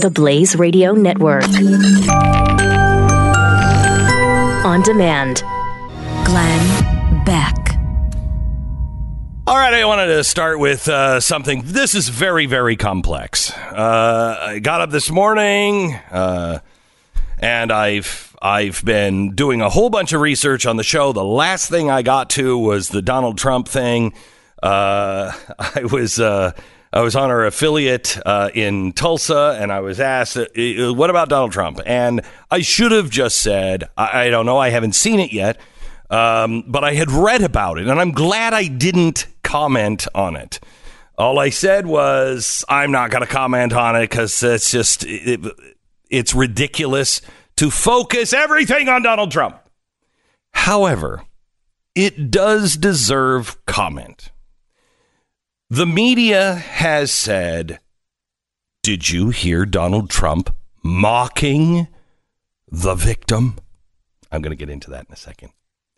the Blaze Radio Network. On demand. Glenn Beck. All right, I wanted to start with something. This is very, very complex. I got up this morning, and I've been doing a whole bunch of research on the show. The last thing I got to was the Donald Trump thing. I was on our affiliate in Tulsa, and I was asked, what about Donald Trump? And I should have just said, I don't know, I haven't seen it yet, but I had read about it, and I'm glad I didn't comment on it. All I said was, I'm not going to comment on it because it's just, it's ridiculous to focus everything on Donald Trump. However, it does deserve comment. The media has said, did you hear Donald Trump mocking the victim? I'm going to get into that in a second.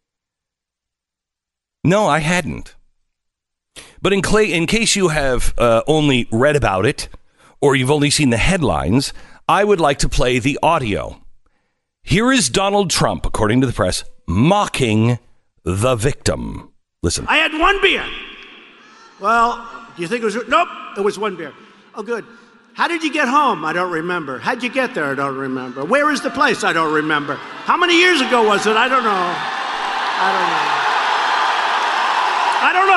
No, I hadn't. But in case you have only read about it, or you've only seen the headlines, I would like to play the audio. Here is Donald Trump, according to the press, mocking the victim. Listen. I had one beer. Well, do you think it was... Nope, it was one beer. Oh, good. How did you get home? I don't remember. How'd you get there? I don't remember. Where is the place? I don't remember. How many years ago was it? I don't know. I don't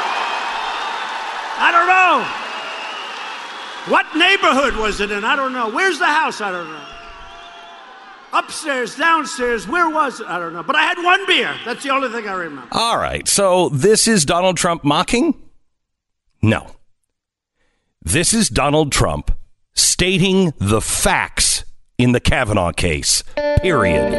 know. What neighborhood was it in? I don't know. Where's the house? I don't know. Upstairs, downstairs, where was it? I don't know. But I had one beer. That's the only thing I remember. All right. So this is Donald Trump mocking? No. This is Donald Trump stating the facts in the Kavanaugh case. Period.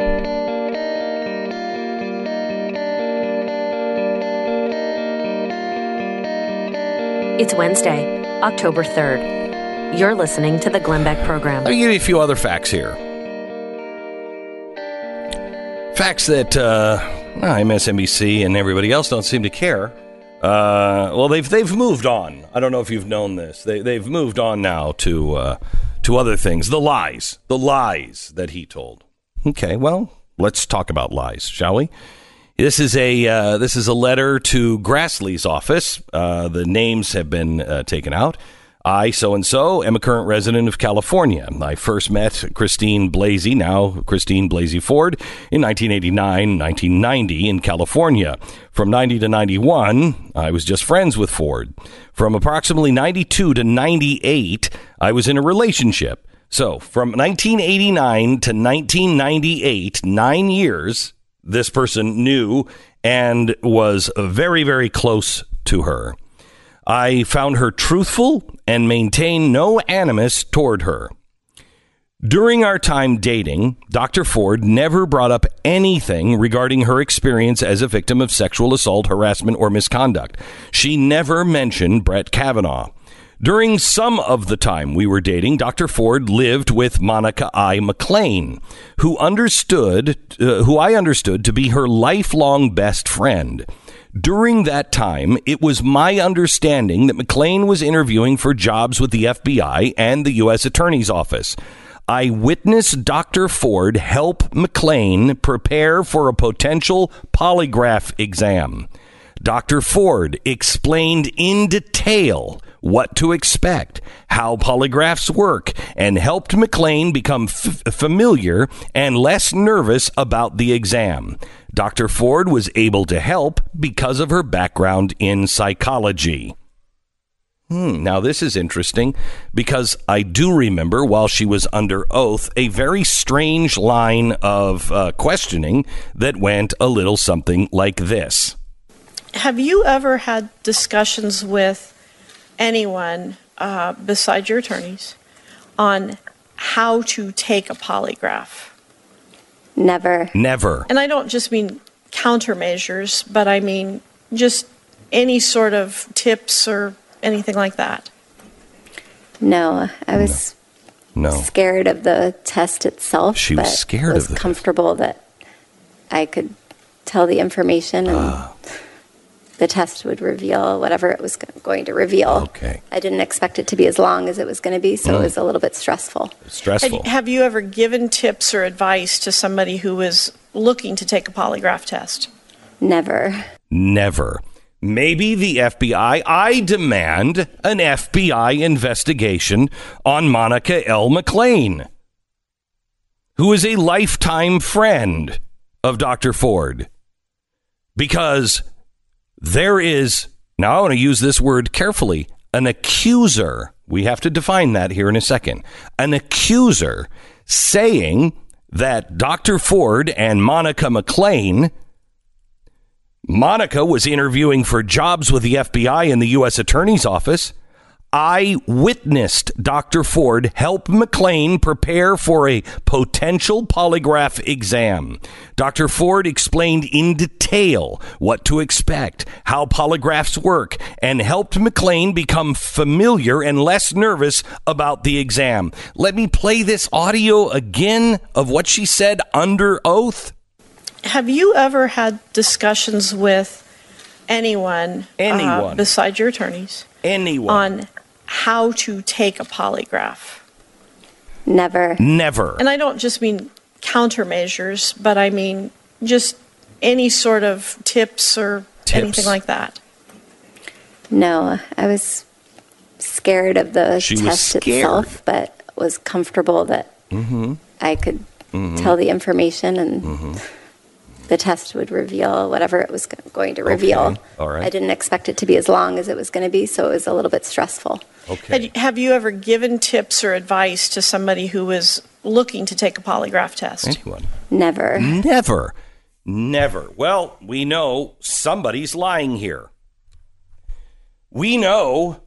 It's Wednesday, October 3rd. You're listening to the Glenn Beck Program. I'll give you a few other facts here. Facts that MSNBC and everybody else don't seem to care. Well, they've moved on. I don't know if you've known this. They've moved on now to other things. The lies that he told. Okay, well, let's talk about lies, shall we? This is a letter to Grassley's office. The names have been taken out. I, so-and-so, am a current resident of California. I first met Christine Blasey, now Christine Blasey Ford, in 1989-1990 in California. From 90 to 91, I was just friends with Ford. From approximately 92 to 98, I was in a relationship. So, from 1989 to 1998, 9 years, this person knew and was very, very close to her. I found her truthful and maintained no animus toward her. During our time dating, Dr. Ford never brought up anything regarding her experience as a victim of sexual assault, harassment, or misconduct. She never mentioned Brett Kavanaugh. During some of the time we were dating, Dr. Ford lived with Monica I. McClain, who I understood to be her lifelong best friend. During that time, it was my understanding that McClain was interviewing for jobs with the FBI and the U.S. Attorney's Office. I witnessed Dr. Ford help McClain prepare for a potential polygraph exam. Dr. Ford explained in detail what to expect, how polygraphs work, and helped McClain become familiar and less nervous about the exam. Dr. Ford was able to help because of her background in psychology. Now, this is interesting because I do remember while she was under oath a very strange line of questioning that went a little something like this. Have you ever had discussions with anyone besides your attorneys on how to take a polygraph? Never. And I don't just mean countermeasures, but I mean just any sort of tips or anything like that. No, I was scared of the test itself. She was scared of the comfortable that I could tell the information. And the test would reveal whatever it was going to reveal. Okay. I didn't expect it to be as long as it was going to be, so it was a little bit stressful. Stressful. Have you ever given tips or advice to somebody who is looking to take a polygraph test? Never. Never. Maybe the FBI. I demand an FBI investigation on Monica L. McClain, who is a lifetime friend of Dr. Ford. Because there is, now I want to use this word carefully, an accuser. We have to define that here in a second. An accuser saying that Dr. Ford and Monica McClain, Monica was interviewing for jobs with the FBI and the U.S. Attorney's Office. I witnessed Dr. Ford help McClain prepare for a potential polygraph exam. Dr. Ford explained in detail what to expect, how polygraphs work, and helped McClain become familiar and less nervous about the exam. Let me play this audio again of what she said under oath. Have you ever had discussions with anyone besides your attorneys? Anyone. On how to take a polygraph? Never. Never. And I don't just mean countermeasures, but I mean just any sort of tips or anything like that. No, I was scared of the test itself, but was comfortable that I could tell the information and the test would reveal whatever it was going to reveal. Okay. All right. I didn't expect it to be as long as it was going to be, so it was a little bit stressful. Okay. Have you ever given tips or advice to somebody who is looking to take a polygraph test? Anyone? Never. Never. Never. Well, we know somebody's lying here. We know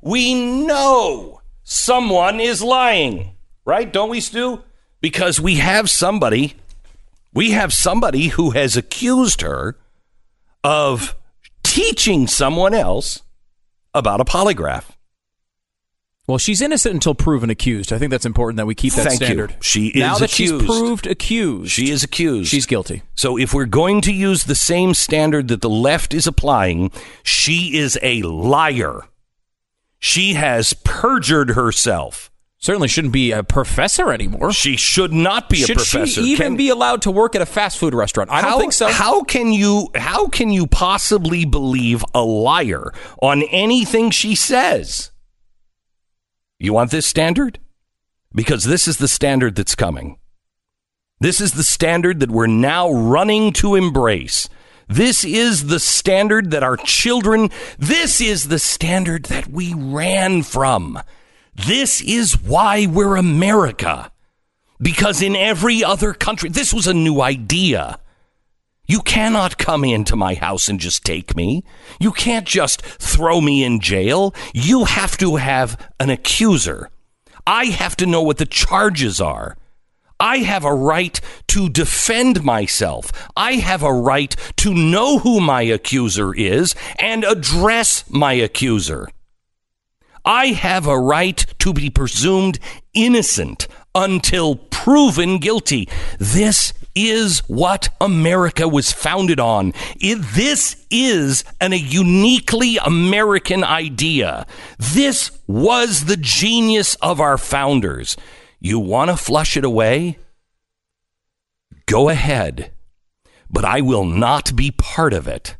someone is lying, right? Don't we, Stu? Because we have somebody who has accused her of teaching someone else about a polygraph. Well, she's innocent until proven accused. I think that's important that we keep that standard. She is now that accused. she's proved accused. She is accused. She's guilty. So if we're going to use the same standard that the left is applying, she is a liar. She has perjured herself. Certainly shouldn't be a professor anymore. She should not be a professor. Should she even be allowed to work at a fast food restaurant? I don't think so. How can you possibly believe a liar on anything she says? You want this standard? Because this is the standard that's coming. This is the standard that we're now running to embrace. This is the standard that our children, this is the standard that we ran from. This is why we're America. Because in every other country, this was a new idea. You cannot come into my house and just take me. You can't just throw me in jail. You have to have an accuser. I have to know what the charges are. I have a right to defend myself. I have a right to know who my accuser is and address my accuser. I have a right to be presumed innocent until proven guilty. This is what America was founded on. This is a uniquely American idea. This was the genius of our founders. You want to flush it away? Go ahead. But I will not be part of it.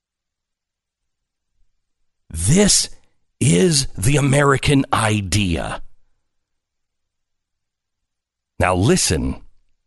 This is the American idea. Now listen.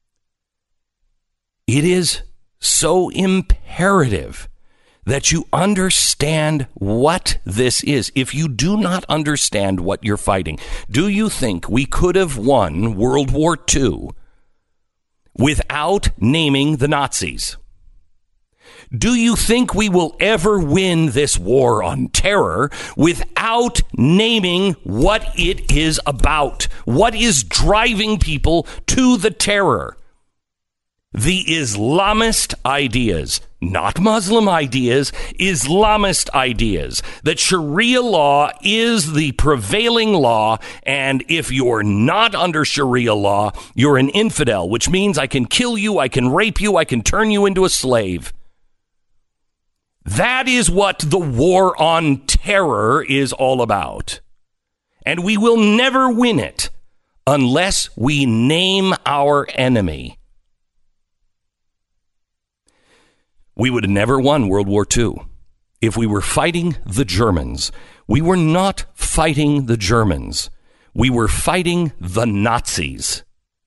It is so imperative that you understand what this is. If you do not understand what you're fighting, do you think we could have won World War II without naming the Nazis? Do you think we will ever win this war on terror without naming what it is about? What is driving people to the terror? The Islamist ideas, not Muslim ideas, Islamist ideas, that Sharia law is the prevailing law, and if you're not under Sharia law, you're an infidel, which means I can kill you, I can rape you, I can turn you into a slave. That is what the war on terror is all about. And we will never win it unless we name our enemy. We would have never won World War II if we were fighting the Germans. We were not fighting the Germans. We were fighting the Nazis.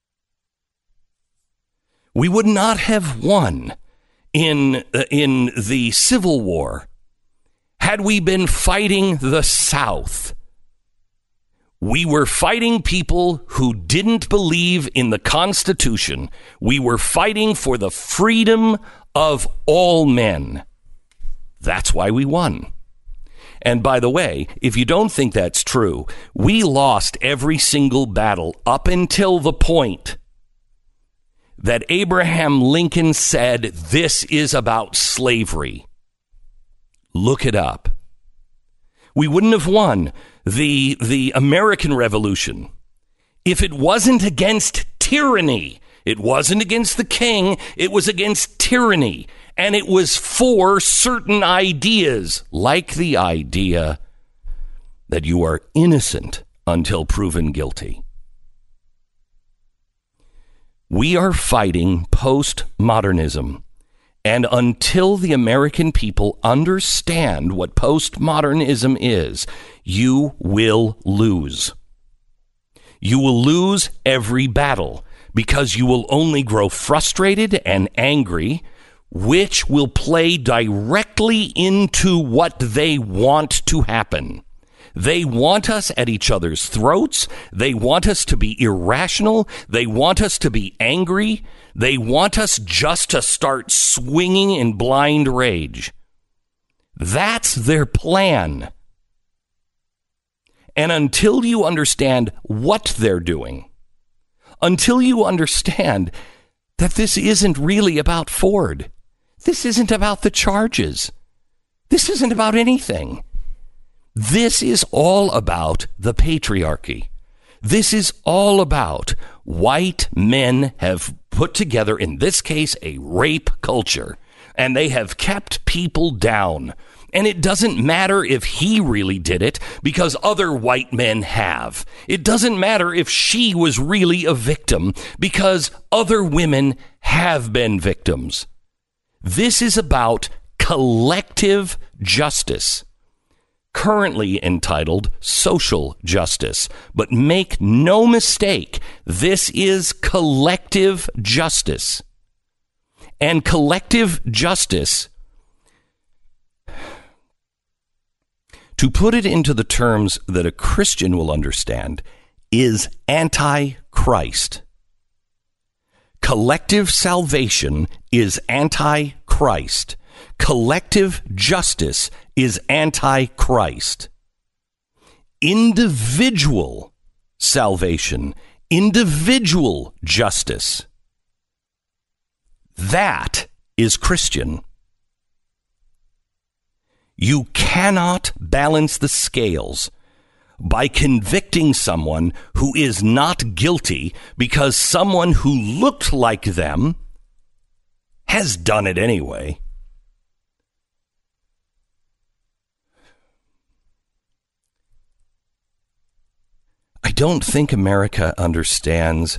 We would not have won in the Civil War had we been fighting the South. We were fighting people who didn't believe in the Constitution. We were fighting for the freedom of all men. That's why we won. And by the way, if you don't think that's true, we lost every single battle up until the point that Abraham Lincoln said, this is about slavery. Look it up. We wouldn't have won the American Revolution if it wasn't against tyranny. It wasn't against the king. It was against tyranny. And it was for certain ideas, like the idea that you are innocent until proven guilty. We are fighting postmodernism. And until the American people understand what postmodernism is, you will lose. You will lose every battle because you will only grow frustrated and angry, which will play directly into what they want to happen. They want us at each other's throats. They want us to be irrational. They want us to be angry. They want us just to start swinging in blind rage. That's their plan. And until you understand what they're doing, until you understand that this isn't really about Ford, this isn't about the charges, this isn't about anything. This is all about the patriarchy. This is all about white men have put together, in this case, a rape culture, and they have kept people down. And it doesn't matter if he really did it, because other white men have. It doesn't matter if she was really a victim, because other women have been victims. This is about collective justice, currently entitled social justice. But make no mistake, this is collective justice. And collective justice, to put it into the terms that a Christian will understand, is anti-Christ. Collective salvation is anti-Christ. Collective justice is anti-Christ. Individual salvation, individual justice, that is Christian. You cannot balance the scales by convicting someone who is not guilty because someone who looked like them has done it anyway. I don't think America understands,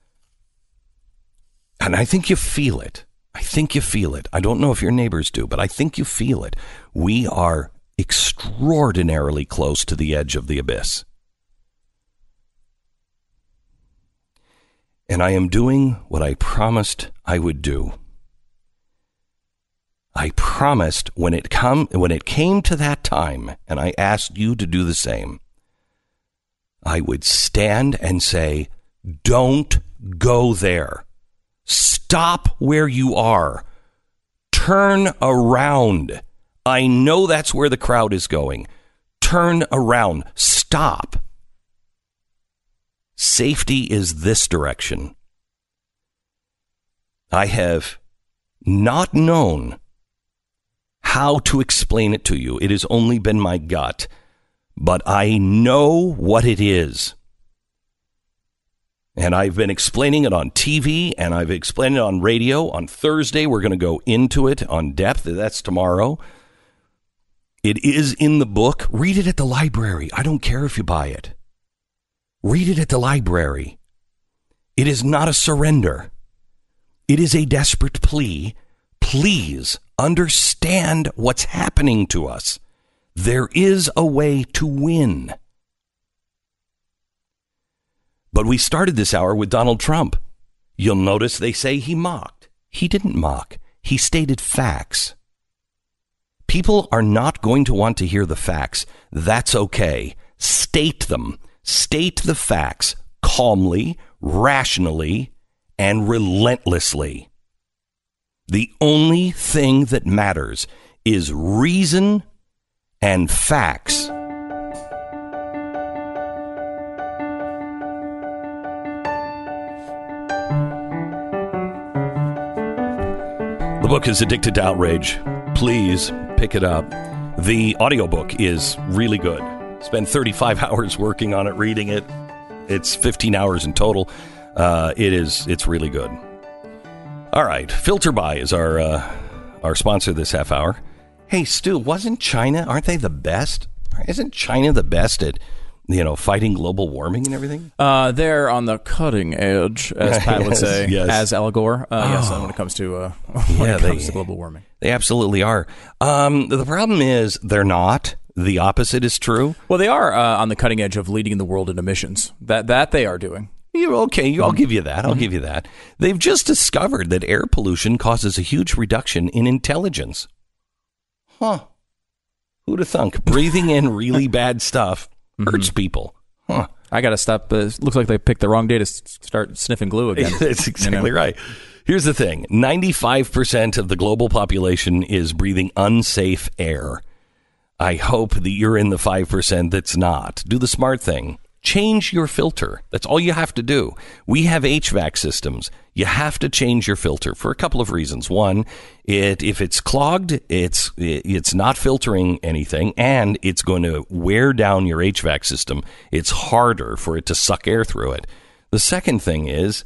and I think you feel it. I think you feel it. I don't know if your neighbors do, but I think you feel it. We are extraordinarily close to the edge of the abyss. And I am doing what I promised I would do. I promised when it came to that time, and I asked you to do the same, I would stand and say, don't go there. Stop where you are. Turn around. I know that's where the crowd is going. Turn around. Stop. Safety is this direction. I have not known how to explain it to you. It has only been my gut. But I know what it is. And I've been explaining it on TV, and I've explained it on radio. On Thursday, we're going to go into it on depth. That's tomorrow. It is in the book. Read it at the library. I don't care if you buy it. Read it at the library. It is not a surrender. It is a desperate plea. Please understand what's happening to us. There is a way to win. But we started this hour with Donald Trump. You'll notice they say he mocked. He didn't mock. He stated facts. People are not going to want to hear the facts. That's okay. State them. State the facts calmly, rationally, and relentlessly. The only thing that matters is reason and facts. The book is Addicted to Outrage. Please pick it up. The audiobook is really good. Spent 35 hours working on it, reading it. It's 15 hours in total. It's really good. All right. FilterBuy is our sponsor this half hour. Hey, Stu, aren't they the best? Isn't China the best at, fighting global warming and everything? They're on the cutting edge, as Pat would say, yes. As Al Gore. Yes, when it comes to to global warming. They absolutely are. The problem is they're not. The opposite is true. Well, they are on the cutting edge of leading the world in emissions. That they are doing. Okay, I'll give you that. I'll give you that. They've just discovered that air pollution causes a huge reduction in intelligence. Huh. Who'd have thunk? Breathing in really bad stuff hurts people. Huh. I got to stop. Looks like they picked the wrong day to start sniffing glue again. That's exactly right. Here's the thing. 95% of the global population is breathing unsafe air. I hope that you're in the 5% that's not. Do the smart thing. Change your filter. That's all you have to do. We have HVAC systems. You have to change your filter for a couple of reasons. One, if it's clogged, it's not filtering anything, and it's going to wear down your HVAC system. It's harder for it to suck air through it. The second thing is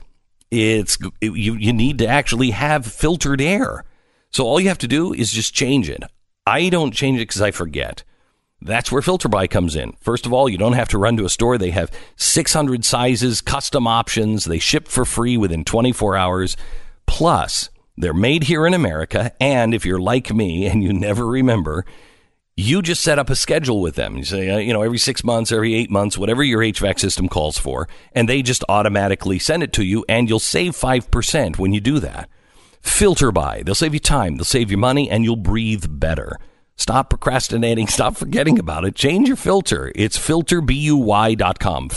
you need to actually have filtered air. So all you have to do is just change it. I don't change it because I forget. That's where FilterBuy comes in. First of all, you don't have to run to a store. They have 600 sizes, custom options. They ship for free within 24 hours. Plus, they're made here in America. And if you're like me and you never remember, you just set up a schedule with them. You say, every 6 months, every 8 months, whatever your HVAC system calls for. And they just automatically send it to you. And you'll save 5% when you do that. FilterBuy. They'll save you time. They'll save you money. And you'll breathe better. Stop procrastinating. Stop forgetting about it. Change your filter. It's filterbuy.com.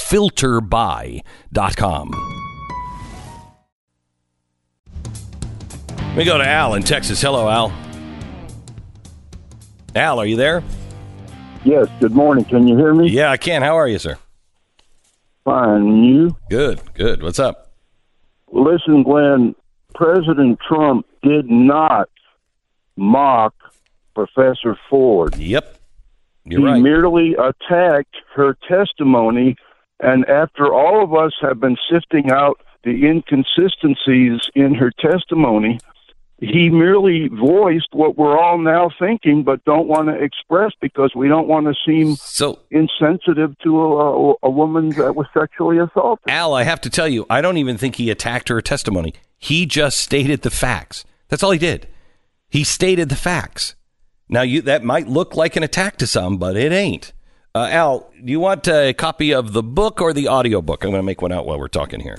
Filterbuy.com. Let me go to Al in Texas. Hello, Al. Al, are you there? Yes. Good morning. Can you hear me? Yeah, I can. How are you, sir? Fine. And you? Good. Good. What's up? Listen, Glenn, President Trump did not mock Professor Ford. Yep. You're right. He merely attacked her testimony, and after all of us have been sifting out the inconsistencies in her testimony, he merely voiced what we're all now thinking but don't want to express because we don't want to seem insensitive to a woman that was sexually assaulted. Al, I have to tell you, I don't even think he attacked her testimony. He just stated the facts. That's all he did. He stated the facts. Now, that might look like an attack to some, but it ain't. Al, do you want a copy of the book or the audio book? I'm going to make one out while we're talking here.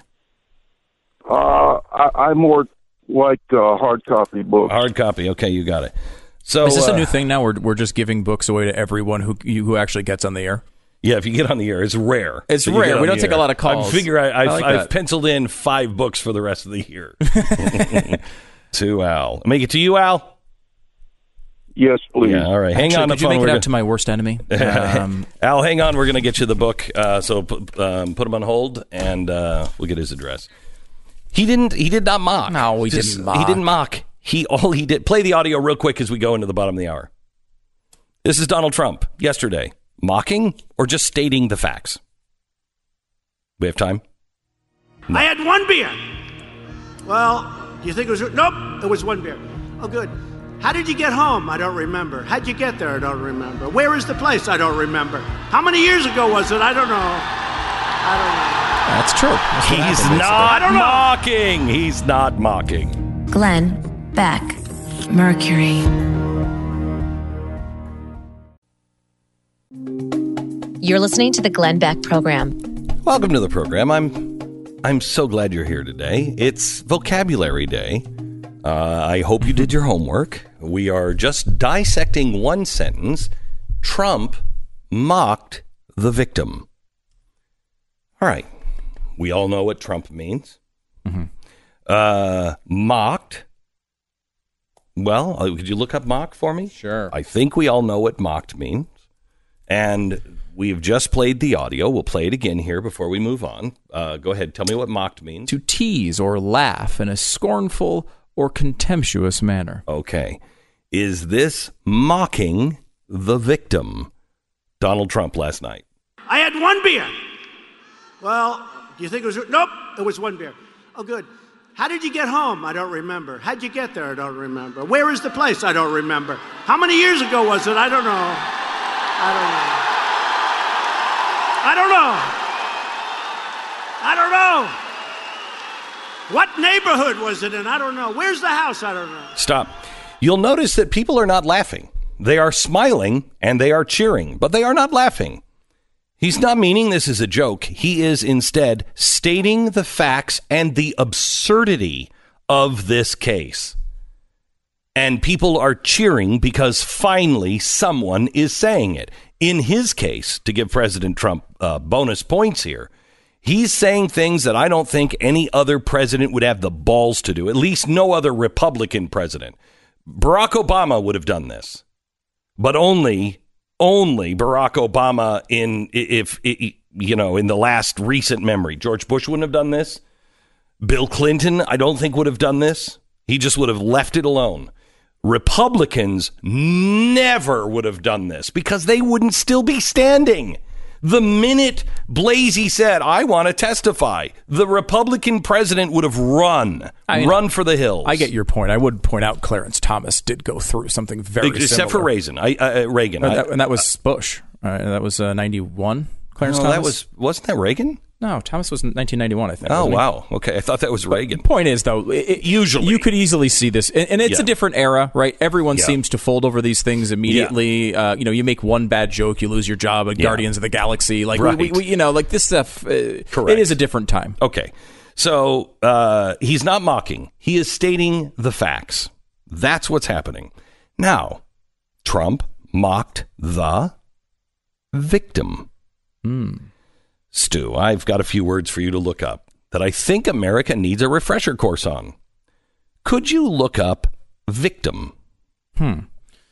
I more like hard copy books. Hard copy. Okay, you got it. So is this a new thing now? We're just giving books away to everyone who actually gets on the air? Yeah, if you get on the air, it's rare. It's rare. We don't take a lot of calls. I figure I've penciled in 5 books for the rest of the year. To Al. Make it to you, Al? Yes, please. Yeah, all right. Hang on the phone. Could you make it out to my worst enemy? Al, hang on. We're going to get you the book. So put him on hold, and we'll get his address. He did not mock. No, he didn't mock. He didn't mock. All he did. Play the audio real quick as we go into the bottom of the hour. This is Donald Trump yesterday. Mocking or just stating the facts? We have time? No. I had 1 beer. Well, do you think it was... Nope, it was 1 beer. Oh, good. How did you get home? I don't remember. How'd you get there? I don't remember. Where is the place? I don't remember. How many years ago was it? I don't know. That's true. He's not mocking. He's not mocking. Glenn Beck, Mercury. You're listening to the Glenn Beck Program. Welcome to the program. I'm so glad you're here today. It's Vocabulary Day. I hope you did your homework. We are just dissecting one sentence. Trump mocked the victim. All right. We all know what Trump means. Mocked. Well, could you look up mock for me? Sure. I think we all know what mocked means. And we've just played the audio. We'll play it again here before we move on. Go ahead. Tell me what mocked means. To tease or laugh in a scornful or contemptuous manner. Okay. Is this mocking the victim? Donald Trump last night. I had one beer. Well, do you think it was... Nope, it was one beer. Oh, good. How did you get home? I don't remember. How'd you get there? I don't remember. Where is the place? I don't remember. How many years ago was it? I don't know. I don't know. What neighborhood was it in? I don't know. Where's the house? I don't know. Stop. You'll notice that people are not laughing. They are smiling and they are cheering, but they are not laughing. He's not meaning this is a joke. He is instead stating the facts and the absurdity of this case. And people are cheering because finally someone is saying it. In his case, to give President Trump bonus points here, he's saying things that I don't think any other president would have the balls to do, at least no other Republican president. Barack Obama would have done this, but only Barack Obama in the last recent memory. George Bush wouldn't have done this. Bill Clinton, I don't think would have done this. He just would have left it alone. Republicans never would have done this because they wouldn't still be standing. The minute Blasey said, I want to testify, the Republican president would have run for the hills. I get your point. I would point out Clarence Thomas did go through something very similar. Except for Reagan. And that was Bush. That was 91. Clarence Thomas? Wasn't that Reagan? No, Thomas was 1991, I think. Oh, wow. Okay, I thought that was Reagan. The point is, though, usually you could easily see this, and it's a different era, right? Everyone seems to fold over these things immediately. Yeah. You make one bad joke, you lose your job at Guardians of the Galaxy. Like, right. we like this stuff. Correct. It is a different time. Okay, so he's not mocking. He is stating the facts. That's what's happening. Now, Trump mocked the victim. Stu, I've got a few words for you to look up that I think America needs a refresher course on. Could you look up victim? Give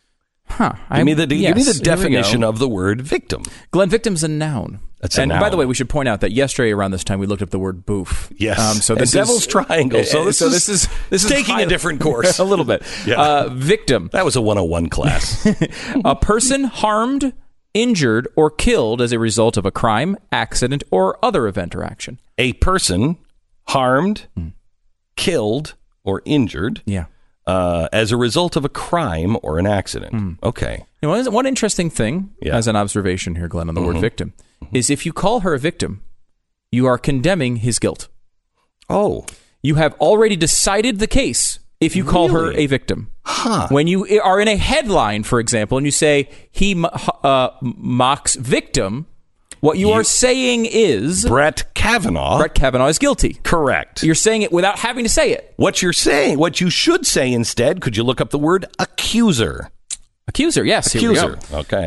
me the definition of the word victim. Glenn, victim's a noun. That's a noun. By the way, we should point out that yesterday around this time we looked up the word boof. Yes. So this Devil's Triangle. So this is taking a different course. A little bit. Yeah. Victim. That was a 101 class. A person harmed, injured, or killed as a result of a crime, accident, or other event or action. A person harmed, killed, or injured as a result of a crime or an accident. Okay. One interesting thing, as an observation here, Glenn, on the word victim, is if you call her a victim, you are condemning his guilt. Oh. You have already decided the case if you call her a victim. When you are in a headline, for example, and you say he mocks victim, what you are saying is Brett Kavanaugh is guilty. Correct. You're saying it without having to say it. What you should say instead, could you look up the word accuser? Accuser, yes. Accuser. Okay.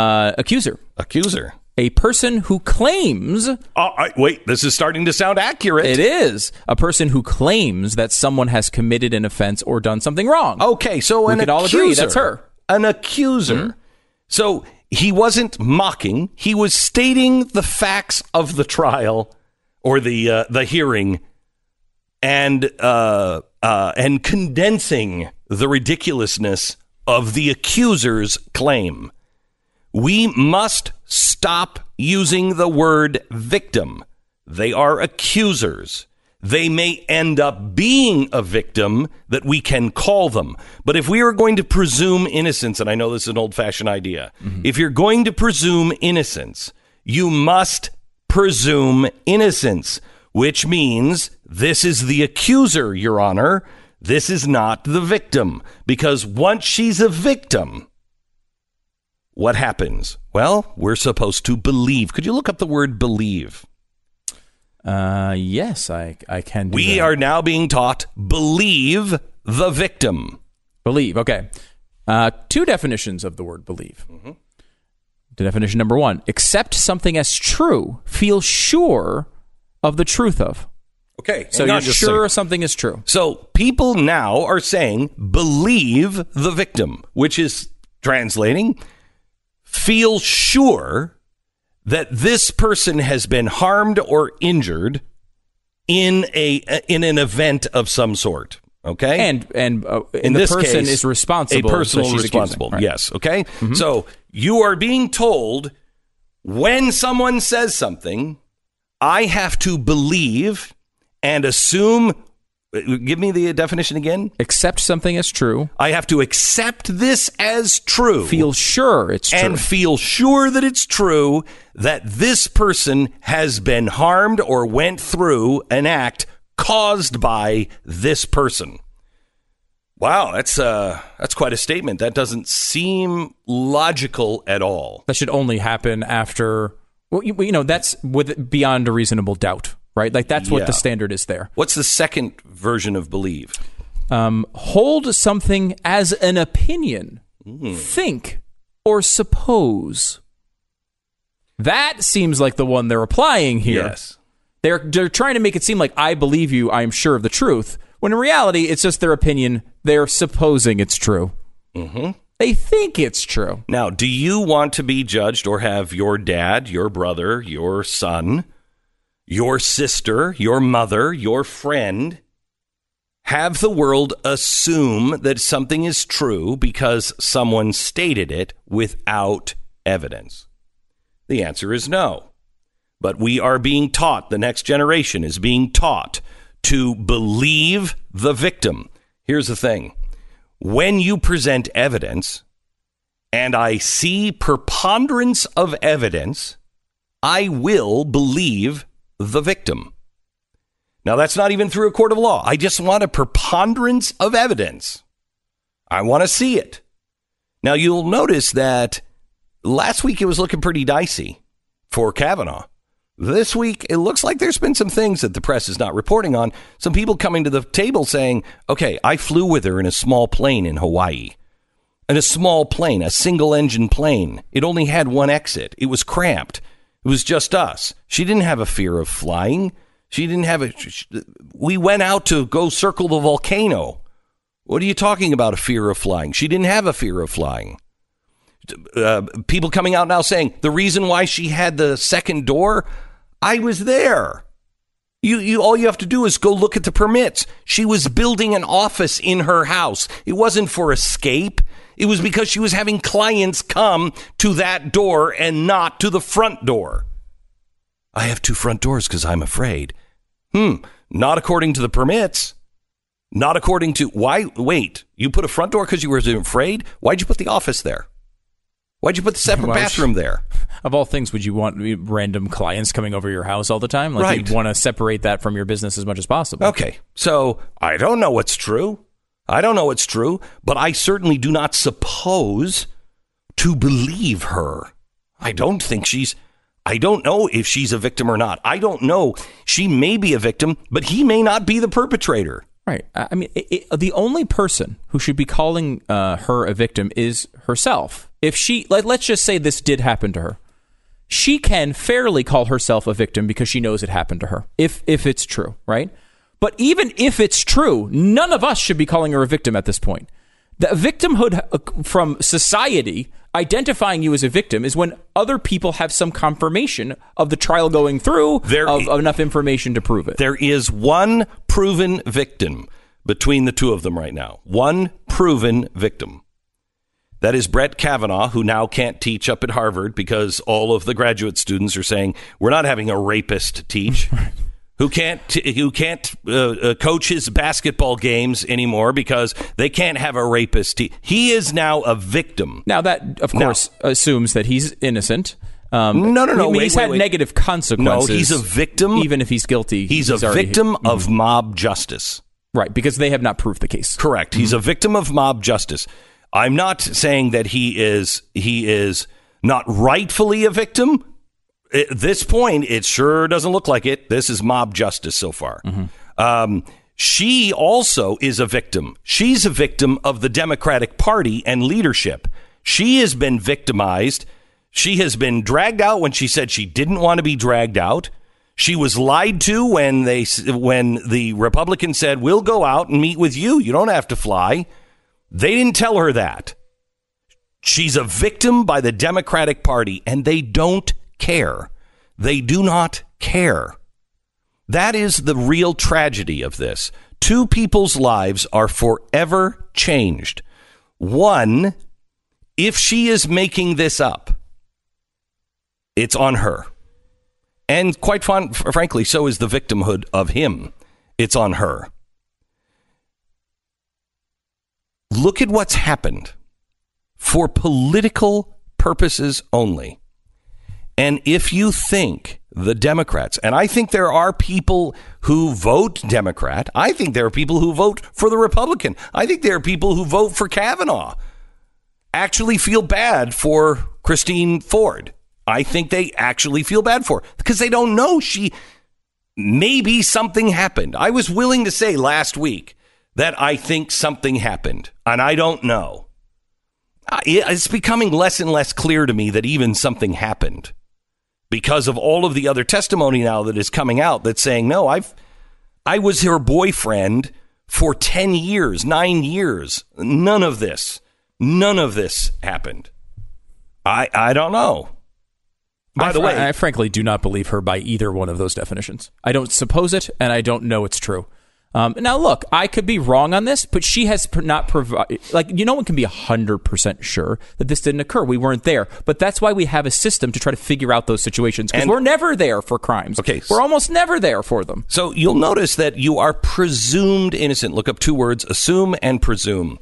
Accuser. A person who claims... wait, this is starting to sound accurate. It is. A person who claims that someone has committed an offense or done something wrong. Okay, so we could all agree that's her. An accuser. So he wasn't mocking. He was stating the facts of the trial or the hearing and condensing the ridiculousness of the accuser's claim. We must stop using the word victim. They are accusers. they may end up being a victim that we can call them. But if we are going to presume innocence, and I know this is an old-fashioned idea, if you're going to presume innocence, you must presume innocence, which means this is the accuser, Your Honor. This is not the victim. Because once she's a victim, what happens? Well, we're supposed to believe. Could you look up the word believe? Yes, I can do We that. are now being taught believe the victim. Believe, okay. Two definitions of the word believe. Definition number one, accept something as true, feel sure of the truth of. Okay. So you're sure something is true. So people now are saying believe the victim, which is translating feel sure that this person has been harmed or injured in an event of some sort. Okay, and in the this person case, is responsible. A personal responsible. Right. Yes. Okay. So you are being told when someone says something, I have to believe and assume. Give me the definition again. Accept something as true. I have to accept this as true. Feel sure it's true. And feel sure that it's true that this person has been harmed or went through an act caused by this person. Wow, that's quite a statement. That doesn't seem logical at all. That should only happen after, well, that's with beyond a reasonable doubt. Right? Like that's what the standard is there. What's the second version of believe? Hold something as an opinion, think, or suppose. That seems like the one they're applying here. Yes. They're trying to make it seem like I believe you, I am sure of the truth, when in reality it's just their opinion. They're supposing it's true. They think it's true. Now, do you want to be judged or have your dad, your brother, your son, your sister, your mother, your friend, have the world assume that something is true because someone stated it without evidence? The answer is no. But we are being taught, the next generation is being taught to believe the victim. Here's the thing. When you present evidence, and I see preponderance of evidence, I will believe the victim. Now, that's not even through a court of law. I just want a preponderance of evidence. I want to see it. Now, you'll notice that last week it was looking pretty dicey for Kavanaugh. This week, it looks like there's been some things that the press is not reporting on. Some people coming to the table saying, okay, I flew with her in a small plane in Hawaii. In a small plane, a single-engine plane. It only had one exit. It was cramped. It was just us. She didn't have a fear of flying. She didn't have we went out to go circle the volcano. What are you talking about, a fear of flying? She didn't have a fear of flying. People coming out now saying the reason why she had the second door, I was there. You all you have to do is go look at the permits. She was building an office in her house. It wasn't for escape. It was because she was having clients come to that door and not to the front door. I have two front doors because I'm afraid. Not according to the permits. Not according to... Why? Wait, you put a front door because you were afraid? Why'd you put the office there? Why'd you put the separate bathroom there? Of all things, would you want random clients coming over your house all the time? Like right. You'd want to separate that from your business as much as possible. Okay, so I don't know what's true. But I certainly do not suppose to believe her. I don't know if she's a victim or not. I don't know. She may be a victim, but he may not be the perpetrator. Right. I mean, the only person who should be calling her a victim is herself. If she, let's just say this did happen to her, she can fairly call herself a victim because she knows it happened to her, if it's true, right? But even if it's true, none of us should be calling her a victim at this point. The victimhood from society identifying you as a victim is when other people have some confirmation of the trial going through, of enough information to prove it. There is one proven victim between the two of them right now. One proven victim. That is Brett Kavanaugh, who now can't teach up at Harvard because all of the graduate students are saying, we're not having a rapist teach. who can't coach his basketball games anymore because they can't have a rapist. He is now a victim. Now that, of course, assumes that he's innocent. No. He's had negative consequences. No, he's a victim. Even if he's guilty. He's a victim of mob justice. Right, because they have not proved the case. Correct. He's a victim of mob justice. I'm not saying that he is not rightfully a victim. At this point, it sure doesn't look like it. This is mob justice so far. She also is a victim. She's a victim of the Democratic Party and leadership. She has been victimized. She has been dragged out when she said she didn't want to be dragged out. She was lied to when the Republicans said, we'll go out and meet with you. You don't have to fly. They didn't tell her that. She's a victim by the Democratic Party, and they don't care. They do not care. That is the real tragedy of this. Two people's lives are forever changed. One, if she is making this up, it's on her. And quite frankly, so is the victimhood of him. It's on her. Look at what's happened for political purposes only. And if you think the Democrats, and I think there are people who vote Democrat, I think there are people who vote for the Republican, I think there are people who vote for Kavanaugh, actually feel bad for Christine Ford. I think they actually feel bad for her because they don't know maybe something happened. I was willing to say last week that I think something happened, and I don't know. It's becoming less and less clear to me that even something happened because of all of the other testimony now that is coming out that's saying, no, I was her boyfriend for 10 years, 9 years. None of this happened. I don't know. By the way, I frankly do not believe her by either one of those definitions. I don't suppose it, and I don't know it's true. Now, look, I could be wrong on this, but she has not provided, no one can be 100% sure that this didn't occur. We weren't there. But that's why we have a system to try to figure out those situations, because we're never there for crimes. Okay. We're almost never there for them. So you'll notice that you are presumed innocent. Look up two words, assume and presume.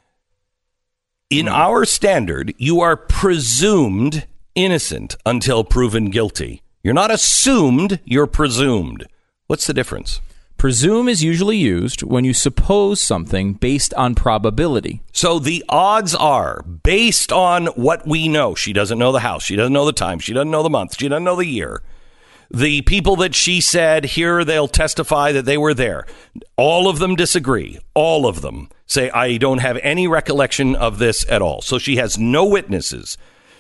In our standard, you are presumed innocent until proven guilty. You're not assumed, you're presumed. What's the difference? Presume is usually used when you suppose something based on probability. So the odds are based on what we know. She doesn't know the house. She doesn't know the time. She doesn't know the month. She doesn't know the year. The people that she said here, they'll testify that they were there. All of them disagree. All of them say, I don't have any recollection of this at all. So she has no witnesses.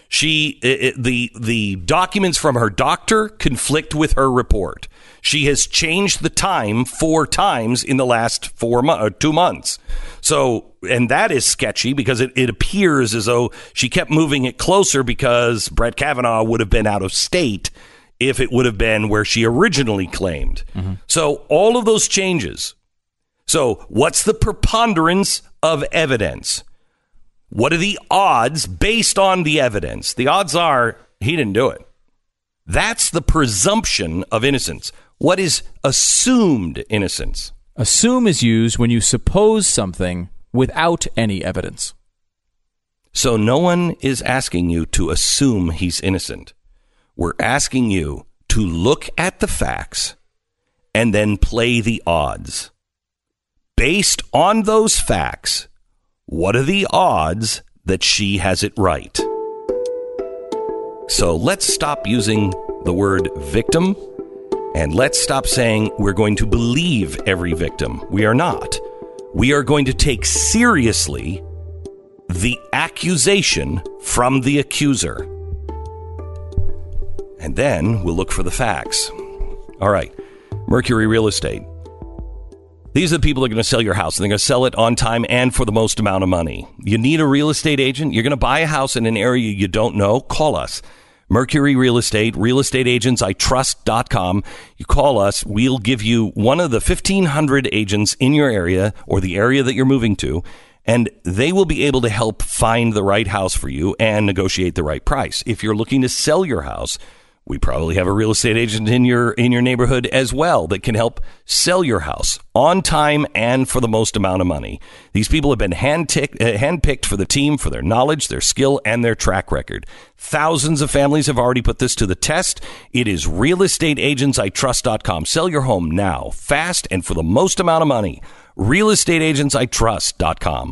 The documents from her doctor conflict with her report. She has changed the time 4 times in the last 2 months. So, and that is sketchy because it appears as though she kept moving it closer because Brett Kavanaugh would have been out of state if it would have been where she originally claimed. Mm-hmm. So all of those changes. So what's the preponderance of evidence? What are the odds based on the evidence? The odds are he didn't do it. That's the presumption of innocence. What is assumed innocence? Assume is used when you suppose something without any evidence. So no one is asking you to assume he's innocent. We're asking you to look at the facts and then play the odds. Based on those facts, what are the odds that she has it right? So let's stop using the word victim, and let's stop saying we're going to believe every victim. We are not. We are going to take seriously the accusation from the accuser. And then we'll look for the facts. All right. Mercury Real Estate. These are the people that are going to sell your house. And they're going to sell it on time and for the most amount of money. You need a real estate agent. You're going to buy a house in an area you don't know. Call us. Mercury Real Estate, realestateagentsitrust.com. You call us. We'll give you one of the 1,500 agents in your area or the area that you're moving to, and they will be able to help find the right house for you and negotiate the right price. If you're looking to sell your house, We probably have a real estate agent in your neighborhood as well that can help sell your house on time and for the most amount of money. These people have been handpicked for the team for their knowledge, their skill, and their track record. Thousands of families have already put this to the test. It is realestateagentsitrust.com. Sell your home now, fast, and for the most amount of money. realestateagentsitrust.com.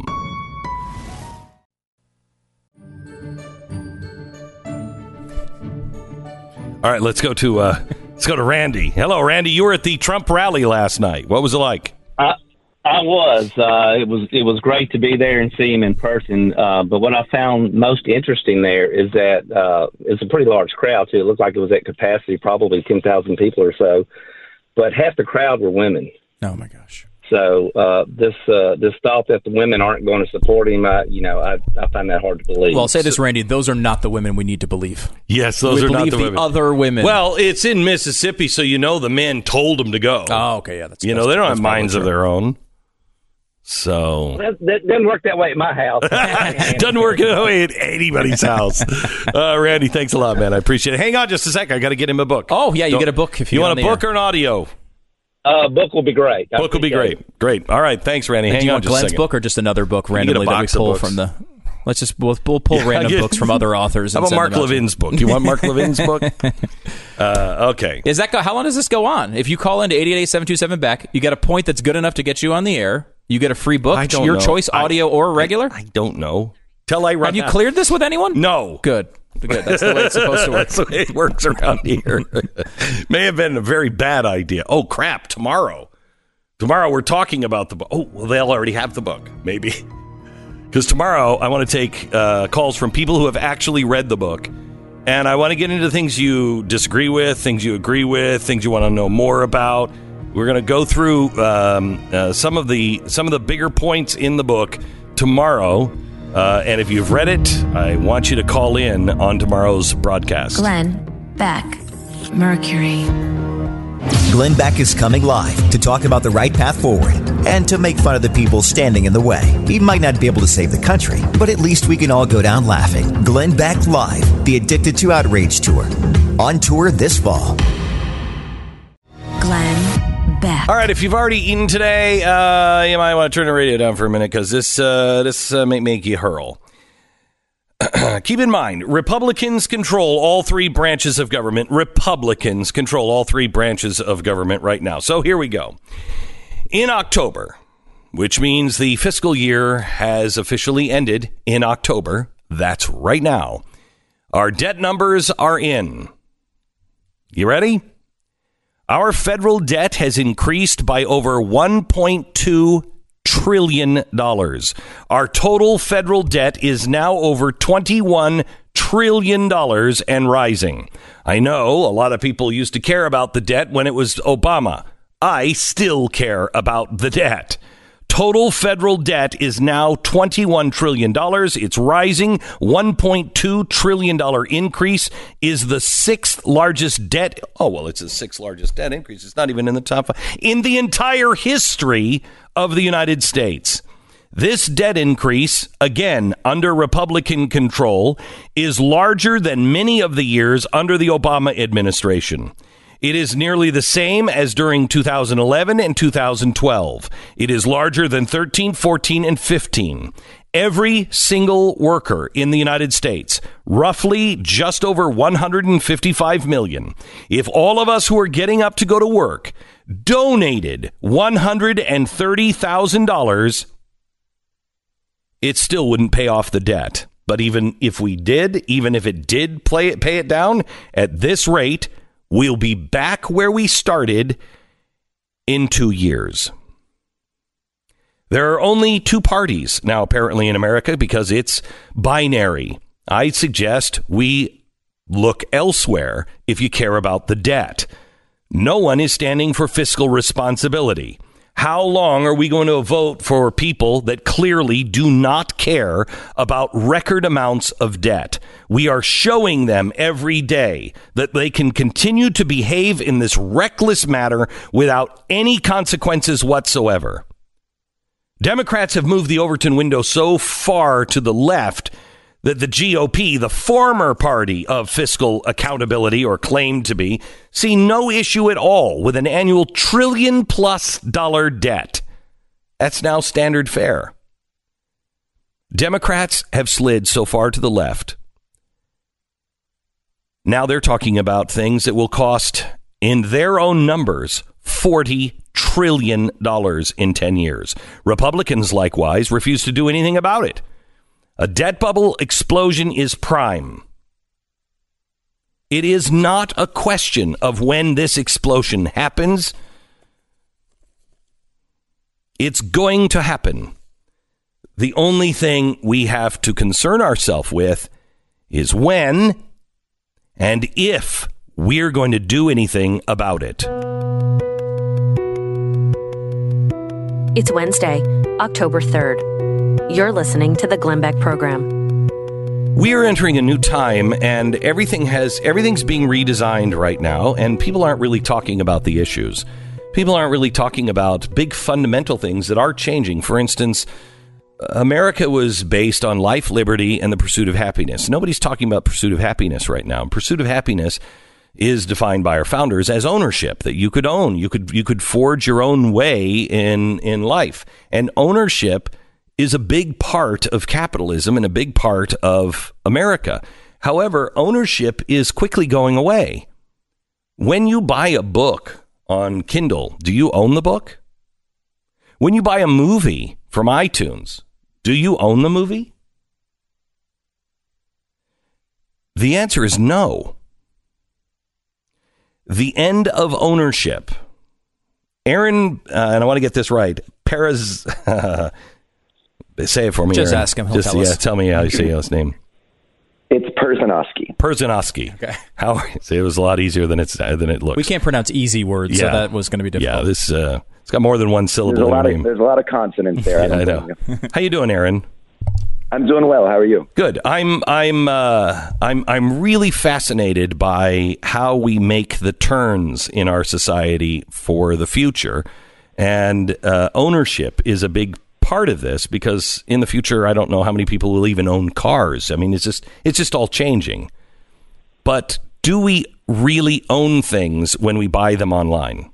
All right, let's go to Randy. Hello, Randy. You were at the Trump rally last night. What was it like? I was. It was great to be there and see him in person. But what I found most interesting there is that it's a pretty large crowd too. It looked like it was at capacity, probably 10,000 people or so. But half the crowd were women. Oh my gosh! So this thought that the women aren't going to support him, I find that hard to believe. Well, I'll say this, Randy, those are not the women we need to believe. Yes, those are not the women. Other women. Well, it's in Mississippi, so the men told them to go. Oh, okay, yeah. They don't have minds of their own. So that doesn't work that way at my house. Doesn't work that way at anybody's house. Randy, thanks a lot, man. I appreciate it. Hang on just a second. I got to get him a book. Oh, yeah, you get a book. If you want a book or an audio? Book will be great. Book will be great. Great. All right. Thanks, Randy. Hang on just a second. Glenn's book or just another book randomly that we pull from the... We'll pull random books from other authors. How about Mark Levin's book? You want Mark Levin's book? Okay. How long does this go on? If you call into 888-727-BECK, you get a point that's good enough to get you on the air. You get a free book, your choice, audio or regular? I don't know. Have you cleared this with anyone? No. Good. That's the way it's supposed to work. That's the way it works around here. May have been a very bad idea. Oh, crap. Tomorrow we're talking about the book. Oh, well, they'll already have the book. Maybe. Because tomorrow I want to take calls from people who have actually read the book. And I want to get into things you disagree with, things you agree with, things you want to know more about. We're going to go through some of the bigger points in the book tomorrow. And if you've read it, I want you to call in on tomorrow's broadcast. Glenn Beck, Mercury. Glenn Beck is coming live to talk about the right path forward and to make fun of the people standing in the way. He might not be able to save the country, but at least we can all go down laughing. Glenn Beck Live, the Addicted to Outrage Tour. On tour this fall. Glenn Beck. All right, if you've already eaten today, you might want to turn the radio down for a minute because this may make you hurl. Keep in mind, Republicans control all three branches of government. Republicans control all three branches of government right now. So here we go. In October, which means the fiscal year has officially ended in October, that's right now, our debt numbers are in. You ready? Our federal debt has increased by over $1.2 trillion. Our total federal debt is now over $21 trillion and rising. I know a lot of people used to care about the debt when it was Obama. I still care about the debt. Total federal debt is now $21 trillion. It's rising. $1.2 trillion increase is the sixth largest debt. Oh, well, it's the sixth largest debt increase. It's not even in the top five. In the entire history of the United States. This debt increase, again, under Republican control, is larger than many of the years under the Obama administration. It is nearly the same as during 2011 and 2012. It is larger than 13, 14, and 15. Every single worker in the United States, roughly just over 155 million, if all of us who are getting up to go to work donated $130,000, it still wouldn't pay off the debt. But even if we did, even if it did pay it down at this rate, we'll be back where we started in 2 years. There are only two parties now, apparently, in America because it's binary. I suggest we look elsewhere if you care about the debt. No one is standing for fiscal responsibility. How long are we going to vote for people that clearly do not care about record amounts of debt? We are showing them every day that they can continue to behave in this reckless manner without any consequences whatsoever. Democrats have moved the Overton window so far to the left that the GOP, the former party of fiscal accountability, or claimed to be, see no issue at all with an annual $1 trillion+ debt. That's now standard fare. Democrats have slid so far to the left. Now they're talking about things that will cost, in their own numbers, $40 trillion in 10 years. Republicans, likewise, refuse to do anything about it. A debt bubble explosion is prime. It is not a question of when this explosion happens. It's going to happen. The only thing we have to concern ourselves with is when and if we're going to do anything about it. It's Wednesday, October 3rd. You're listening to the Glenn Beck Program. We are entering a new time, and everything's being redesigned right now, and people aren't really talking about the issues. People aren't really talking about big fundamental things that are changing. For instance, America was based on life, liberty, and the pursuit of happiness. Nobody's talking about pursuit of happiness right now. Pursuit of happiness is defined by our founders as ownership, that you could own. You could forge your own way in life. And ownership is a big part of capitalism and a big part of America. However, ownership is quickly going away. When you buy a book on Kindle, do you own the book? When you buy a movie from iTunes, do you own the movie? The answer is no. The end of ownership. Aaron, and I want to get this right, Perez... say it for me, Just Aaron. ask him. He'll tell us. Tell me how you say his name. It's Perzanowski. Perzanowski. Okay. See, it was a lot easier than it looks. We can't pronounce easy words, so that was going to be difficult. Yeah, this it's got more than one syllable. There's a lot of consonants there. I know. How you doing, Aaron? I'm doing well. How are you? Good. I'm really fascinated by how we make the turns in our society for the future, and ownership is a big part of this, because in the future, I don't know how many people will even own cars. I mean, it's just all changing. But do we really own things when we buy them online?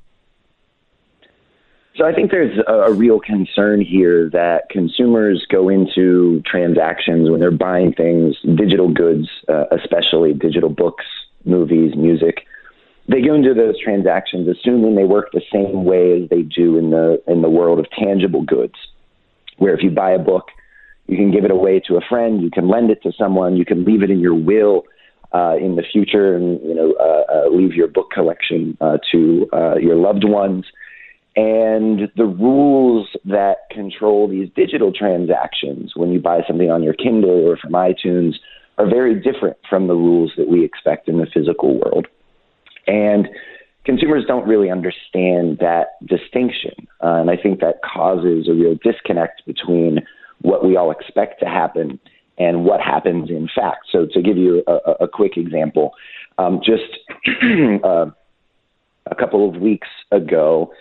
So I think there's a real concern here that consumers go into transactions when they're buying things, digital goods, especially digital books, movies, music. They go into those transactions assuming they work the same way as they do in the world of tangible goods, where if you buy a book, you can give it away to a friend, you can lend it to someone, you can leave it in your will in the future, and leave your book collection to your loved ones. And the rules that control these digital transactions when you buy something on your Kindle or from iTunes are very different from the rules that we expect in the physical world. And consumers don't really understand that distinction. And I think that causes a real disconnect between what we all expect to happen and what happens in fact. So to give you a quick example, just a couple of weeks ago,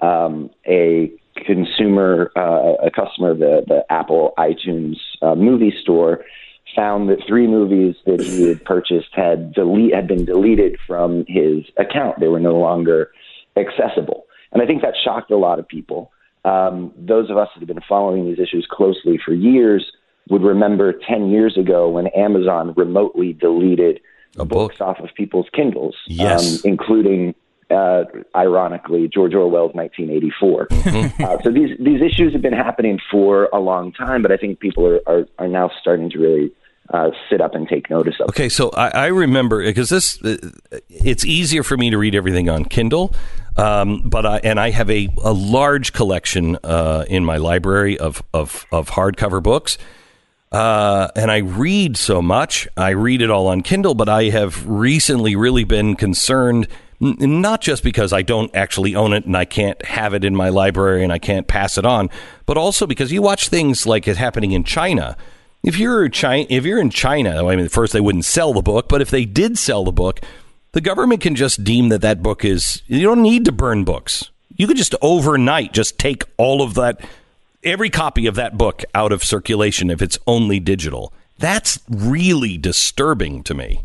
a customer of the Apple iTunes movie store found that 3 movies that he had purchased had been deleted from his account. They were no longer accessible. And I think that shocked a lot of people. Those of us that have been following these issues closely for years would remember 10 years ago when Amazon remotely deleted books off of people's Kindles, including, ironically, George Orwell's 1984. So these issues have been happening for a long time, but I think people are now starting to really sit up and take notice of. Okay, so I remember, because it's easier for me to read everything on Kindle, but I have a large collection in my library of hardcover books. And I read so much. I read it all on Kindle, but I have recently really been concerned, not just because I don't actually own it and I can't have it in my library and I can't pass it on, but also because you watch things like it happening in China. If you're in China, I mean, first they wouldn't sell the book, but if they did sell the book, the government can just deem that book is, you don't need to burn books. You could just overnight just take all of that, every copy of that book out of circulation if it's only digital. That's really disturbing to me.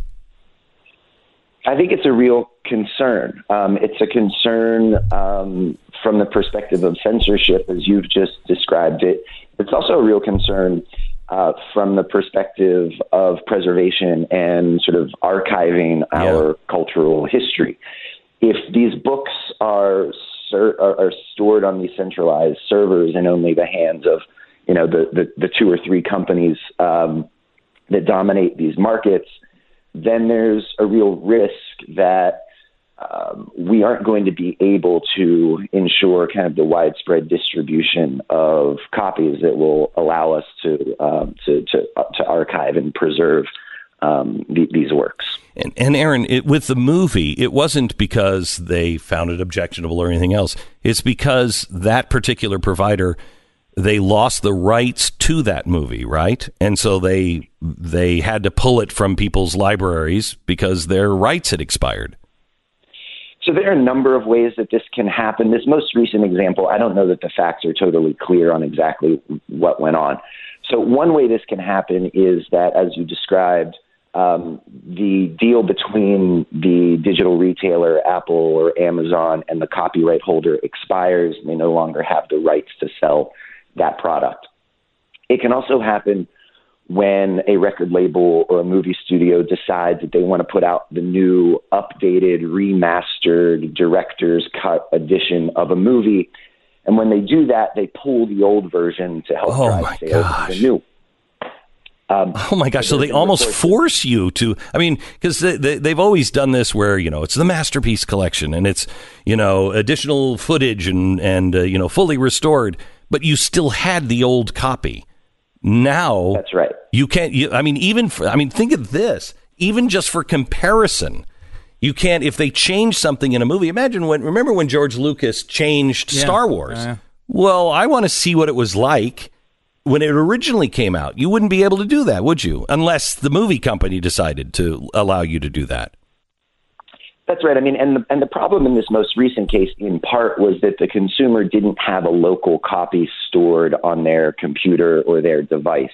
I think it's a real concern. It's a concern from the perspective of censorship, as you've just described it. It's also a real concern from the perspective of preservation and sort of archiving our cultural history. If these books are stored on these centralized servers in only the hands of, the 2 or 3 companies that dominate these markets, then there's a real risk that we aren't going to be able to ensure kind of the widespread distribution of copies that will allow us to archive and preserve these works. And Aaron, with the movie, it wasn't because they found it objectionable or anything else. It's because that particular provider, they lost the rights to that movie, right? And so they had to pull it from people's libraries because their rights had expired. So there are a number of ways that this can happen. This most recent example, I don't know that the facts are totally clear on exactly what went on. So one way this can happen is that, as you described, the deal between the digital retailer, Apple or Amazon, and the copyright holder expires, and they no longer have the rights to sell that product. It can also happen when a record label or a movie studio decides that they want to put out the new, updated, remastered, director's cut edition of a movie. And when they do that, they pull the old version to help drive sales of the new. Oh my gosh! So they almost force you to. I mean, because they've always done this, where it's the Masterpiece Collection, and it's additional footage and fully restored, but you still had the old copy. Now that's right. You can't. Think of this. Even just for comparison, you can't. If they change something in a movie, remember when George Lucas changed Star Wars? Well, I want to see what it was like when it originally came out. You wouldn't be able to do that, would you? Unless the movie company decided to allow you to do that. That's right. I mean, and the problem in this most recent case, in part, was that the consumer didn't have a local copy stored on their computer or their device.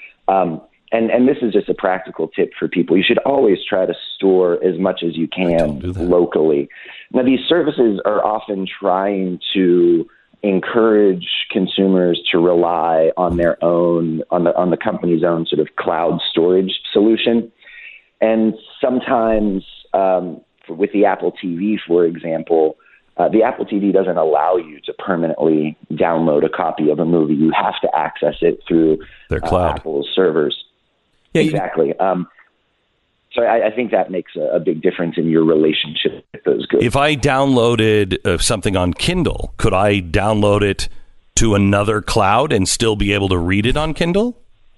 And this is just a practical tip for people. You should always try to store as much as you can locally. Now, these services are often trying to encourage consumers to rely on their own, on the company's own sort of cloud storage solution. And sometimes, with the Apple TV, for example, the Apple TV doesn't allow you to permanently download a copy of a movie. You have to access it through their cloud. Apple's servers. Yeah, exactly. So I think that makes a big difference in your relationship with those goods. If I downloaded something on Kindle, could I download it to another cloud and still be able to read it on Kindle?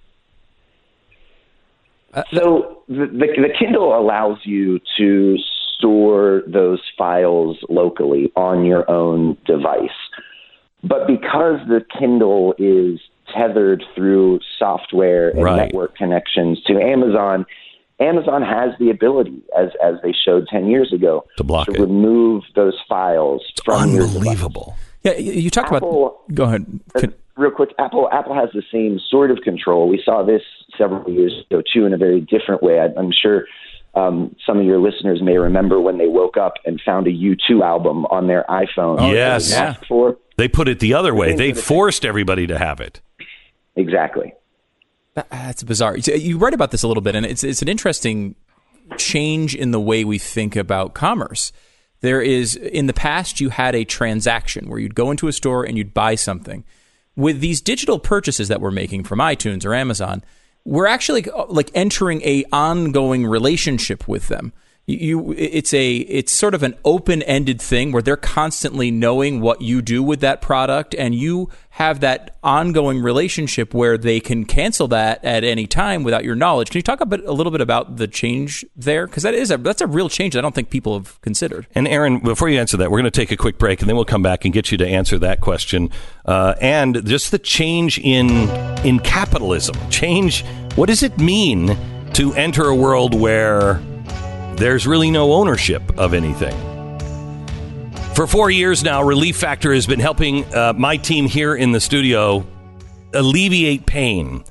So the Kindle allows you to store those files locally on your own device. But because the Kindle is tethered through software and network connections to Amazon, Amazon has the ability, as they showed 10 years ago, to block it, remove those files from your device. Unbelievable. Yeah, you talk about... Go ahead. Real quick, Apple has the same sort of control. We saw this several years ago, too, in a very different way. I'm sure some of your listeners may remember when they woke up and found a U2 album on their iPhone. Oh, yes. They put it the other way. They forced everybody to have it. Exactly. That's bizarre. You write about this a little bit, and it's an interesting change in the way we think about commerce. There is, in the past, you had a transaction where you'd go into a store and you'd buy something. With these digital purchases that we're making from iTunes or Amazon, we're actually like entering a ongoing relationship with them. It's sort of an open-ended thing where they're constantly knowing what you do with that product, and you have that ongoing relationship where they can cancel that at any time without your knowledge. Can you talk a little bit about the change there? Because that's a real change that I don't think people have considered. And Aaron, before you answer that, we're going to take a quick break, and then we'll come back and get you to answer that question. And just the change in capitalism. What does it mean to enter a world where there's really no ownership of anything? For 4 years now, Relief Factor has been helping my team here in the studio alleviate pain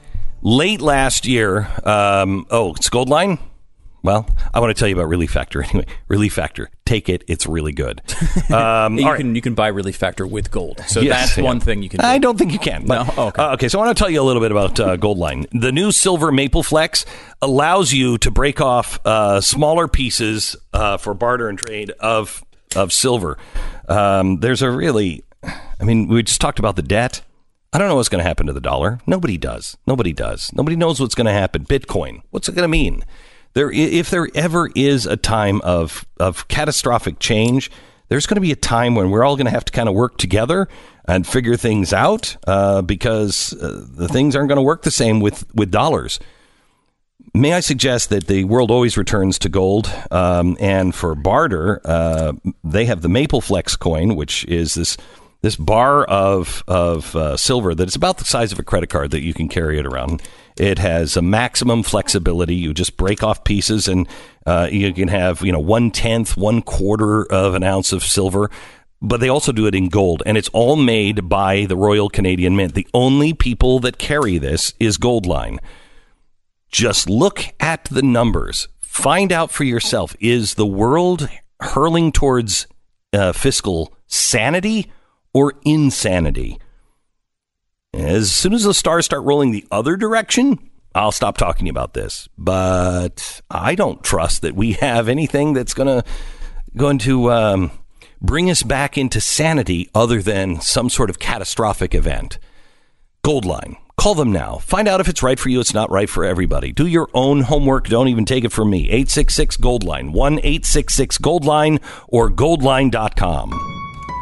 Late last year, it's Goldline? Well, I want to tell you about Relief Factor anyway. Relief Factor, take it. It's really good. You can buy Relief Factor with gold. So that's one thing you can do. I don't think you can. But, no? Okay. Okay, so I want to tell you a little bit about Goldline. The new Silver Maple Flex allows you to break off smaller pieces for barter and trade of silver. There's a really... we just talked about the debt. I don't know what's going to happen to the dollar. Nobody does. Nobody knows what's going to happen. Bitcoin, what's it going to mean? If there ever is a time of catastrophic change, there's going to be a time when we're all going to have to kind of work together and figure things out because the things aren't going to work the same with dollars. May I suggest that the world always returns to gold, and for barter, they have the Maple Flex coin, which is this bar of silver that is about the size of a credit card that you can carry it around. It has a maximum flexibility. You just break off pieces and you can have 1/10, 1/4 of an ounce of silver. But they also do it in gold, and it's all made by the Royal Canadian Mint. The only people that carry this is Goldline. Just look at the numbers. Find out for yourself. Is the world hurling towards fiscal sanity or insanity? As soon as the stars start rolling the other direction, I'll stop talking about this. But I don't trust that we have anything that's going to bring us back into sanity other than some sort of catastrophic event. Goldline. Call them now. Find out if it's right for you. It's not right for everybody. Do your own homework. Don't even take it from me. 866-GOLDLINE. 1-866-GOLDLINE or goldline.com.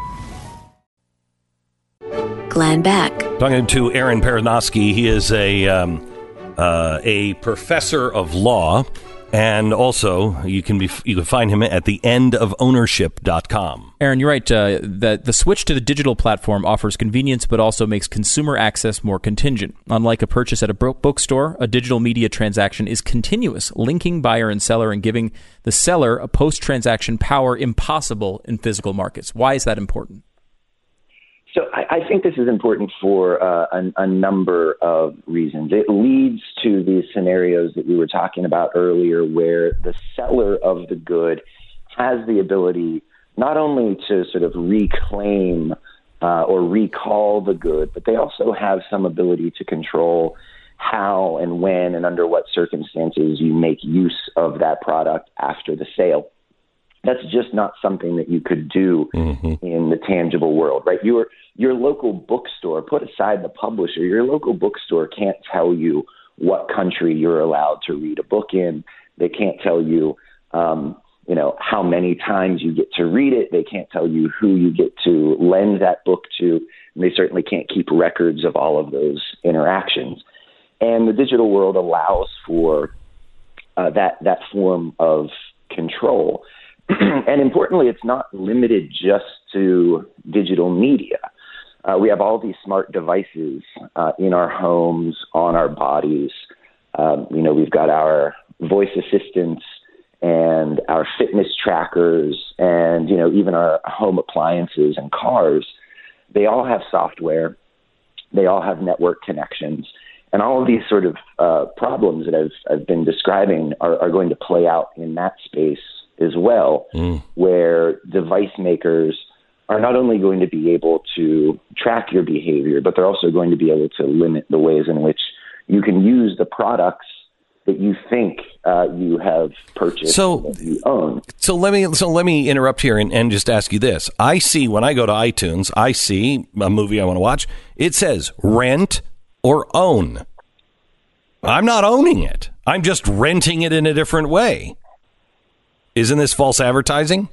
Glenn Beck. Talking to Aaron Peronosky. He is a professor of law, and also you can find him at theendofownership.com. Aaron, you're right. That the switch to the digital platform offers convenience, but also makes consumer access more contingent. Unlike a purchase at a bookstore, a digital media transaction is continuous, linking buyer and seller and giving the seller a post-transaction power impossible in physical markets. Why is that important? So I think this is important for a number of reasons. It leads to these scenarios that we were talking about earlier where the seller of the good has the ability not only to sort of reclaim or recall the good, but they also have some ability to control how and when and under what circumstances you make use of that product after the sale. That's just not something that you could do in the tangible world, right? Your local bookstore, put aside the publisher, your local bookstore can't tell you what country you're allowed to read a book in. They can't tell you, how many times you get to read it. They can't tell you who you get to lend that book to. And they certainly can't keep records of all of those interactions. And the digital world allows for that form of control. And importantly, it's not limited just to digital media. We have all these smart devices in our homes, on our bodies. We've got our voice assistants and our fitness trackers and, even our home appliances and cars. They all have software. They all have network connections. And all of these sort of problems that I've been describing are going to play out in that space as well, where device makers are not only going to be able to track your behavior, but they're also going to be able to limit the ways in which you can use the products that you think you have purchased that you own. So let me interrupt here and just ask you this. I see when I go to iTunes, I see a movie I want to watch. It says rent or own. I'm not owning it. I'm just renting it in a different way. Isn't this false advertising?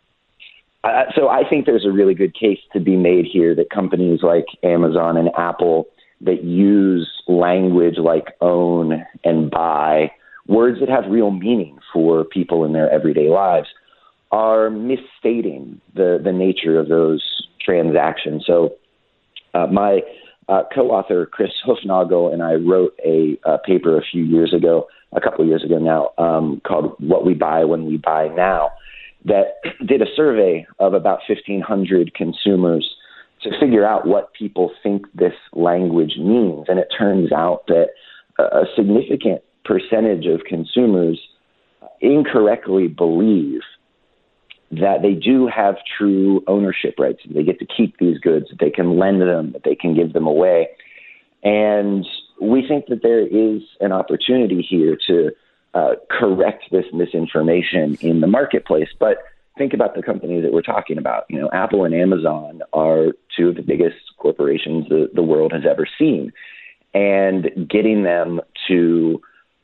So I think there's a really good case to be made here that companies like Amazon and Apple that use language like own and buy, words that have real meaning for people in their everyday lives, are misstating the nature of those transactions. So my co-author, Chris Hufnagel, and I wrote a paper a couple of years ago now, called What We Buy When We Buy Now, that did a survey of about 1,500 consumers to figure out what people think this language means. And it turns out that a significant percentage of consumers incorrectly believe that they do have true ownership rights. They get to keep these goods, that they can lend them, that they can give them away. And we think that there is an opportunity here to correct this misinformation in the marketplace. But think about the companies that we're talking about. You know, Apple and Amazon are two of the biggest corporations the world has ever seen. And getting them to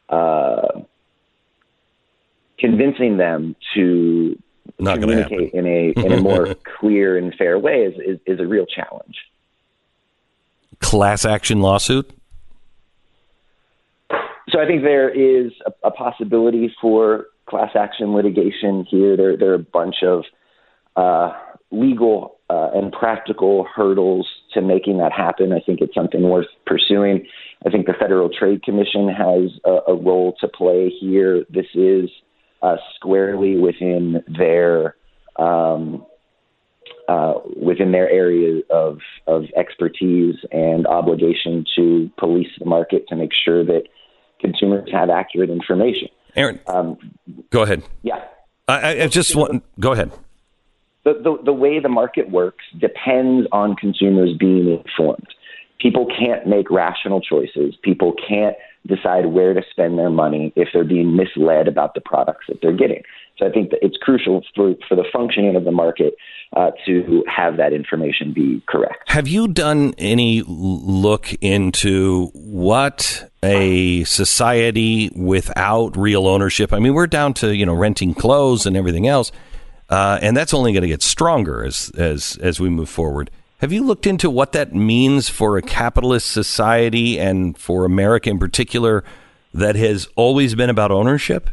convincing them to communicate in a more clear and fair way is a real challenge. Class action lawsuit? So I think there is a possibility for class action litigation here. There are a bunch of legal and practical hurdles to making that happen. I think it's something worth pursuing. I think the Federal Trade Commission has a role to play here. This is squarely within their area of expertise and obligation to police the market to make sure that consumers have accurate information. Aaron, go ahead. Yeah. I just want, go ahead. The way the market works depends on consumers being informed. People can't make rational choices. People can't decide where to spend their money if they're being misled about the products that they're getting. So I think that it's crucial for the functioning of the market to have that information be correct. Have you done any look into what a society without real ownership? I mean, we're down to, renting clothes and everything else. And that's only going to get stronger as we move forward. Have you looked into what that means for a capitalist society and for America in particular that has always been about ownership?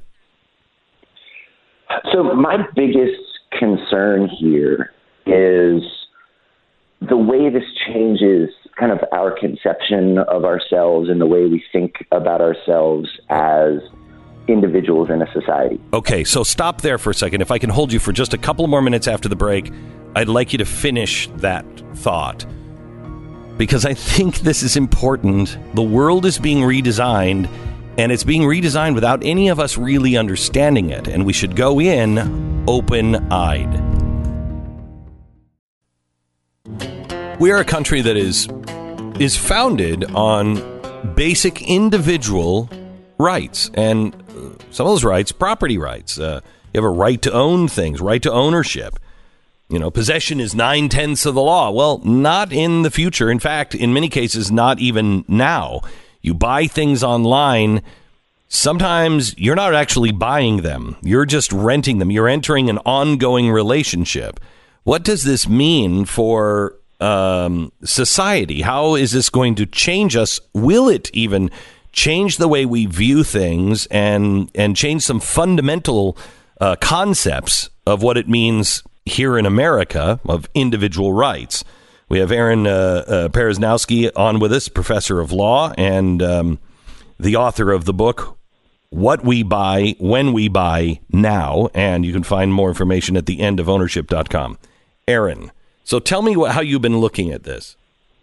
So my biggest concern here is the way this changes kind of our conception of ourselves and the way we think about ourselves as individuals in a society. Okay, so stop there for a second. If I can hold you for just a couple more minutes after the break, I'd like you to finish that thought, because I think this is important. The world is being redesigned, and it's being redesigned without any of us really understanding it, and we should go in open-eyed. We are a country that is founded on basic individual rights, and some of those rights, property rights. You have a right to own things, right to ownership. Possession is 9/10 of the law. Well, not in the future. In fact, in many cases, not even now. You buy things online. Sometimes you're not actually buying them. You're just renting them. You're entering an ongoing relationship. What does this mean for society? How is this going to change us? Will it even change the way we view things and change some fundamental concepts of what it means here in America of individual rights? We have Aaron Peresnowski on with us, professor of law and the author of the book, What We Buy, When We Buy Now. And you can find more information at theendofownership.com. Aaron, so tell me how you've been looking at this.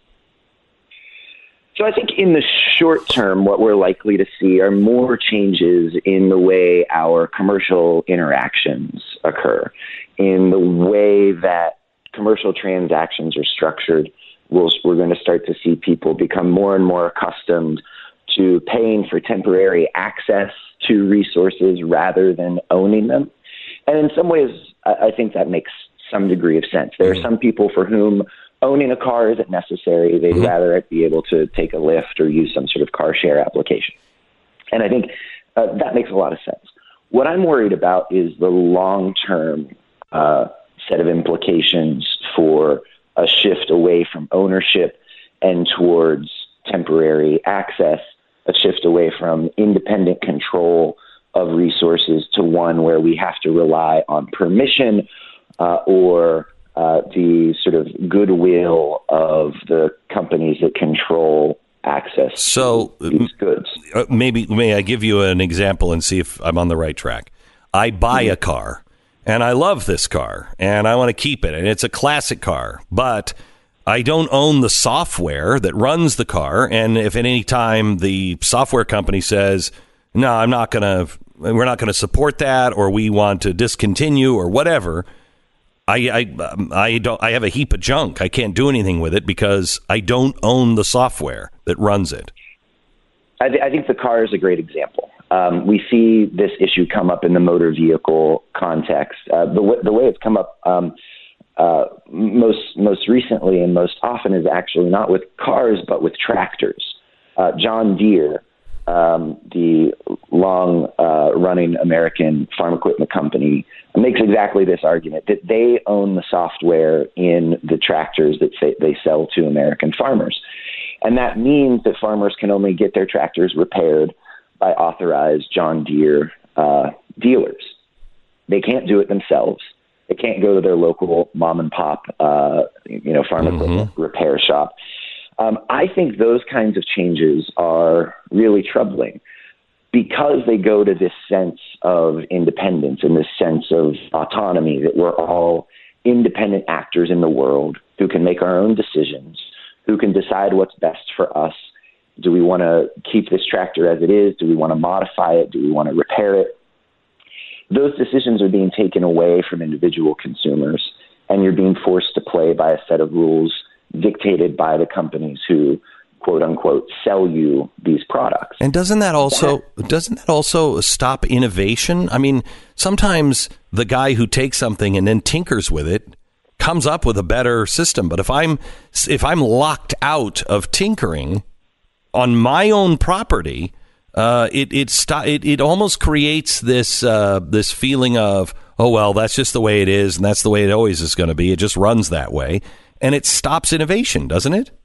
So I think in the short term, what we're likely to see are more changes in the way our commercial interactions occur, in the way that commercial transactions are structured. We're going to start to see people become more and more accustomed to paying for temporary access to resources rather than owning them. And in some ways, I think that makes some degree of sense. There are some people for whom owning a car isn't necessary. They'd rather be able to take a Lyft or use some sort of car share application. And I think that makes a lot of sense. What I'm worried about is the long-term set of implications for a shift away from ownership and towards temporary access, a shift away from independent control of resources to one where we have to rely on permission or the sort of goodwill of the companies that control access to these goods. May I give you an example and see if I'm on the right track? I buy a car, and I love this car, and I want to keep it, and it's a classic car, but I don't own the software that runs the car. And if at any time the software company says, no, we're not going to support that, or we want to discontinue or whatever, I have a heap of junk. I can't do anything with it because I don't own the software that runs it. I think the car is a great example. We see this issue come up in the motor vehicle context. The way it's come up most recently and most often is actually not with cars, but with tractors. John Deere, the long-running American farm equipment company, makes exactly this argument, that they own the software in the tractors that they sell to American farmers. And that means that farmers can only get their tractors repaired by authorized John Deere dealers. They can't do it themselves. They can't go to their local mom and pop, farm equipment repair shop. I think those kinds of changes are really troubling because they go to this sense of independence and this sense of autonomy, that we're all independent actors in the world who can make our own decisions, who can decide what's best for us. Do we want to keep this tractor as it is? Do we want to modify it? Do we want to repair it? Those decisions are being taken away from individual consumers, and you're being forced to play by a set of rules dictated by the companies who, quote unquote, sell you these products. And doesn't that also stop innovation? I mean, sometimes the guy who takes something and then tinkers with it comes up with a better system. But if I'm locked out of tinkering on my own property, it almost creates this feeling of, oh well, that's just the way it is, and that's the way it always is going to be. It just runs that way, and it stops innovation, doesn't it?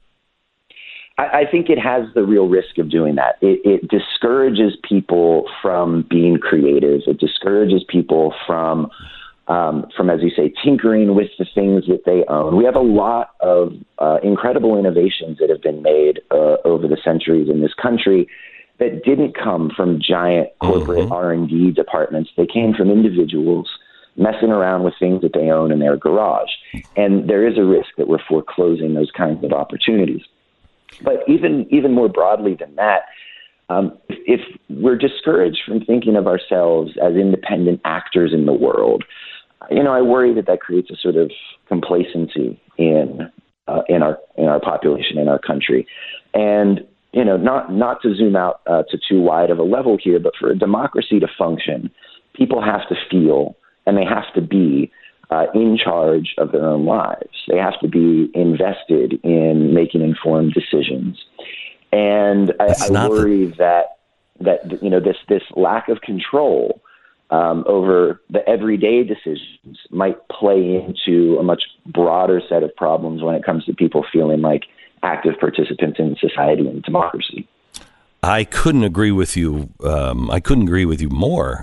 I think it has the real risk of doing that. It discourages people from being creative. It discourages people from, as you say, tinkering with the things that they own. We have a lot of incredible innovations that have been made over the centuries in this country that didn't come from giant corporate R&D departments. They came from individuals messing around with things that they own in their garage. And there is a risk that we're foreclosing those kinds of opportunities. But even more broadly than that, if we're discouraged from thinking of ourselves as independent actors in the world, I worry that creates a sort of complacency in our population, in our country. And not to zoom out to too wide of a level here, but for a democracy to function, people have to feel and they have to be in charge of their own lives. They have to be invested in making informed decisions. And I worry that this lack of control over the everyday decisions might play into a much broader set of problems when it comes to people feeling like active participants in society and democracy. I couldn't agree with you. I couldn't agree with you more.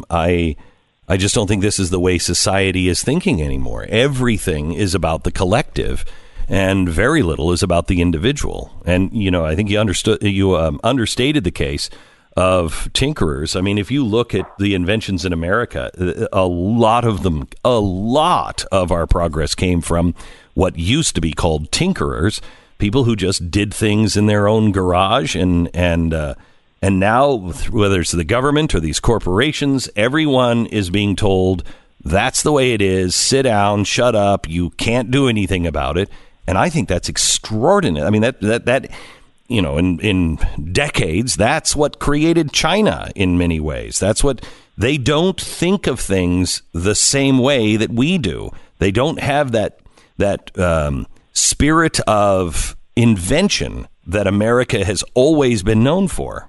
I just don't think this is the way society is thinking anymore. Everything is about the collective, and very little is about the individual. And I think you understated the case of tinkerers. I mean, if you look at the inventions in America, a lot of our progress came from what used to be called tinkerers, people who just did things in their own garage, and now, whether it's the government or these corporations, everyone is being told that's the way it is. Sit down, shut up. You can't do anything about it. And I think that's extraordinary. I mean, that in decades, that's what created China in many ways. That's what they don't think of things the same way that we do. They don't have that spirit of invention that America has always been known for.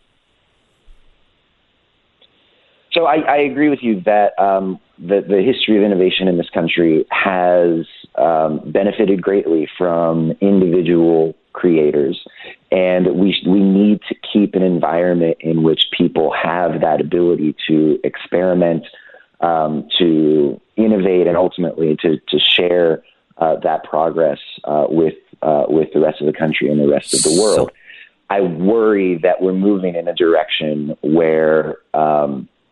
So I agree with you that the history of innovation in this country has benefited greatly from individual creators, and we need to keep an environment in which people have that ability to experiment, to innovate, and ultimately to share that progress with the rest of the country and the rest of the world. I worry that we're moving in a direction where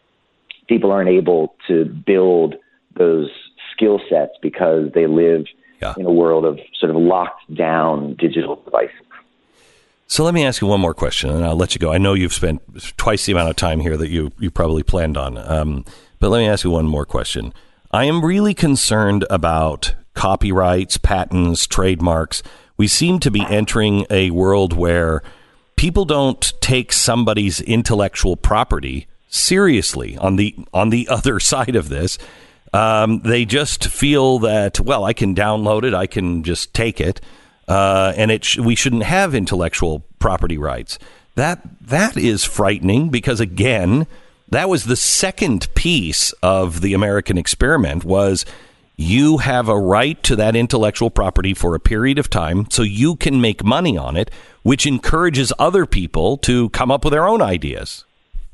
people aren't able to build those skill sets because they live in a world of sort of locked down digital devices. So let me ask you one more question, and I'll let you go. I know you've spent twice the amount of time here that you probably planned on. But let me ask you one more question. I am really concerned about copyrights, patents, trademarks. We seem to be entering a world where people don't take somebody's intellectual property seriously on the other side of this. They just feel that, well, I can download it, I can just take it, and we shouldn't have intellectual property rights. That is frightening because, again, that was the second piece of the American experiment was you have a right to that intellectual property for a period of time so you can make money on it, which encourages other people to come up with their own ideas.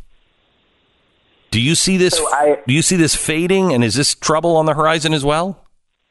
Do you see this? Do you see this fading, and is this trouble on the horizon as well?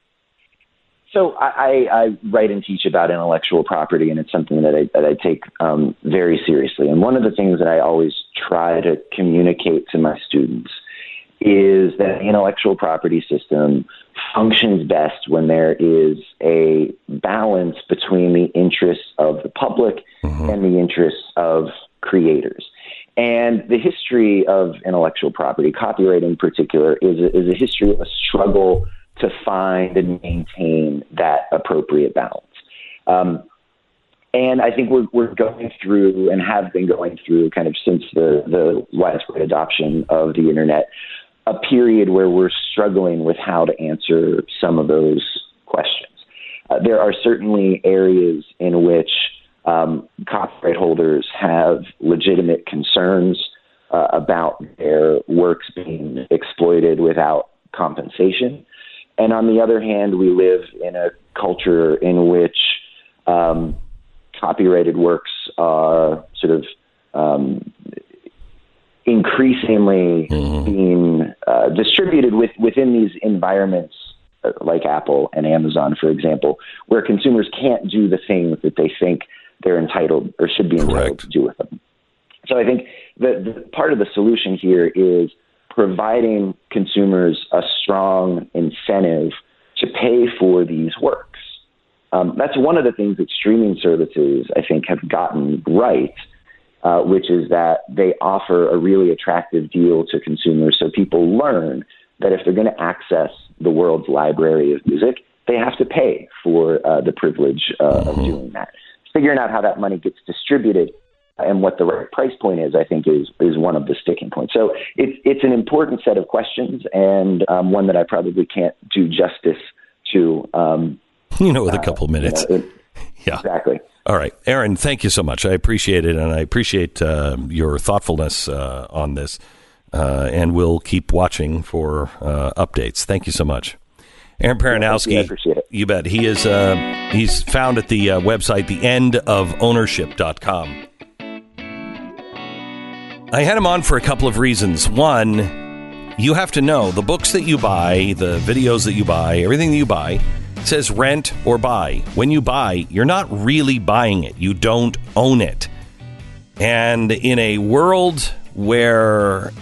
So I write and teach about intellectual property, and it's something that I take very seriously. And one of the things that I always try to communicate to my students is that the intellectual property system functions best when there is a balance between the interests of the public and the interests of creators. And the history of intellectual property, copyright in particular, is a history of a struggle to find and maintain that appropriate balance. And I think we're going through and have been going through kind of since the widespread adoption of the internet, a period where we're struggling with how to answer some of those questions. There are certainly areas in which copyright holders have legitimate concerns about their works being exploited without compensation. And on the other hand, we live in a culture in which copyrighted works are sort of increasingly being distributed within these environments like Apple and Amazon, for example, where consumers can't do the things that they think they're entitled or should be entitled to do with them. So I think the part of the solution here is providing consumers a strong incentive to pay for these works. That's one of the things that streaming services, I think, have gotten right, which is that they offer a really attractive deal to consumers so people learn that if they're going to access the world's library of music, they have to pay for the privilege of doing that. Figuring out how that money gets distributed and what the right price point is, I think, is one of the sticking points. So it's an important set of questions, and one that I probably can't do justice to. With a couple minutes. Yeah, exactly. All right, Aaron, thank you so much. I appreciate it, and I appreciate your thoughtfulness on this, and we'll keep watching for updates. Thank you so much. Aaron Peronowski, I appreciate it. You bet. He is he's found at the website theendofownership.com. I had him on for a couple of reasons. One, you have to know the books that you buy, the videos that you buy, everything that you buy says rent or buy. When you buy, you're not really buying it. You don't own it. And in a world where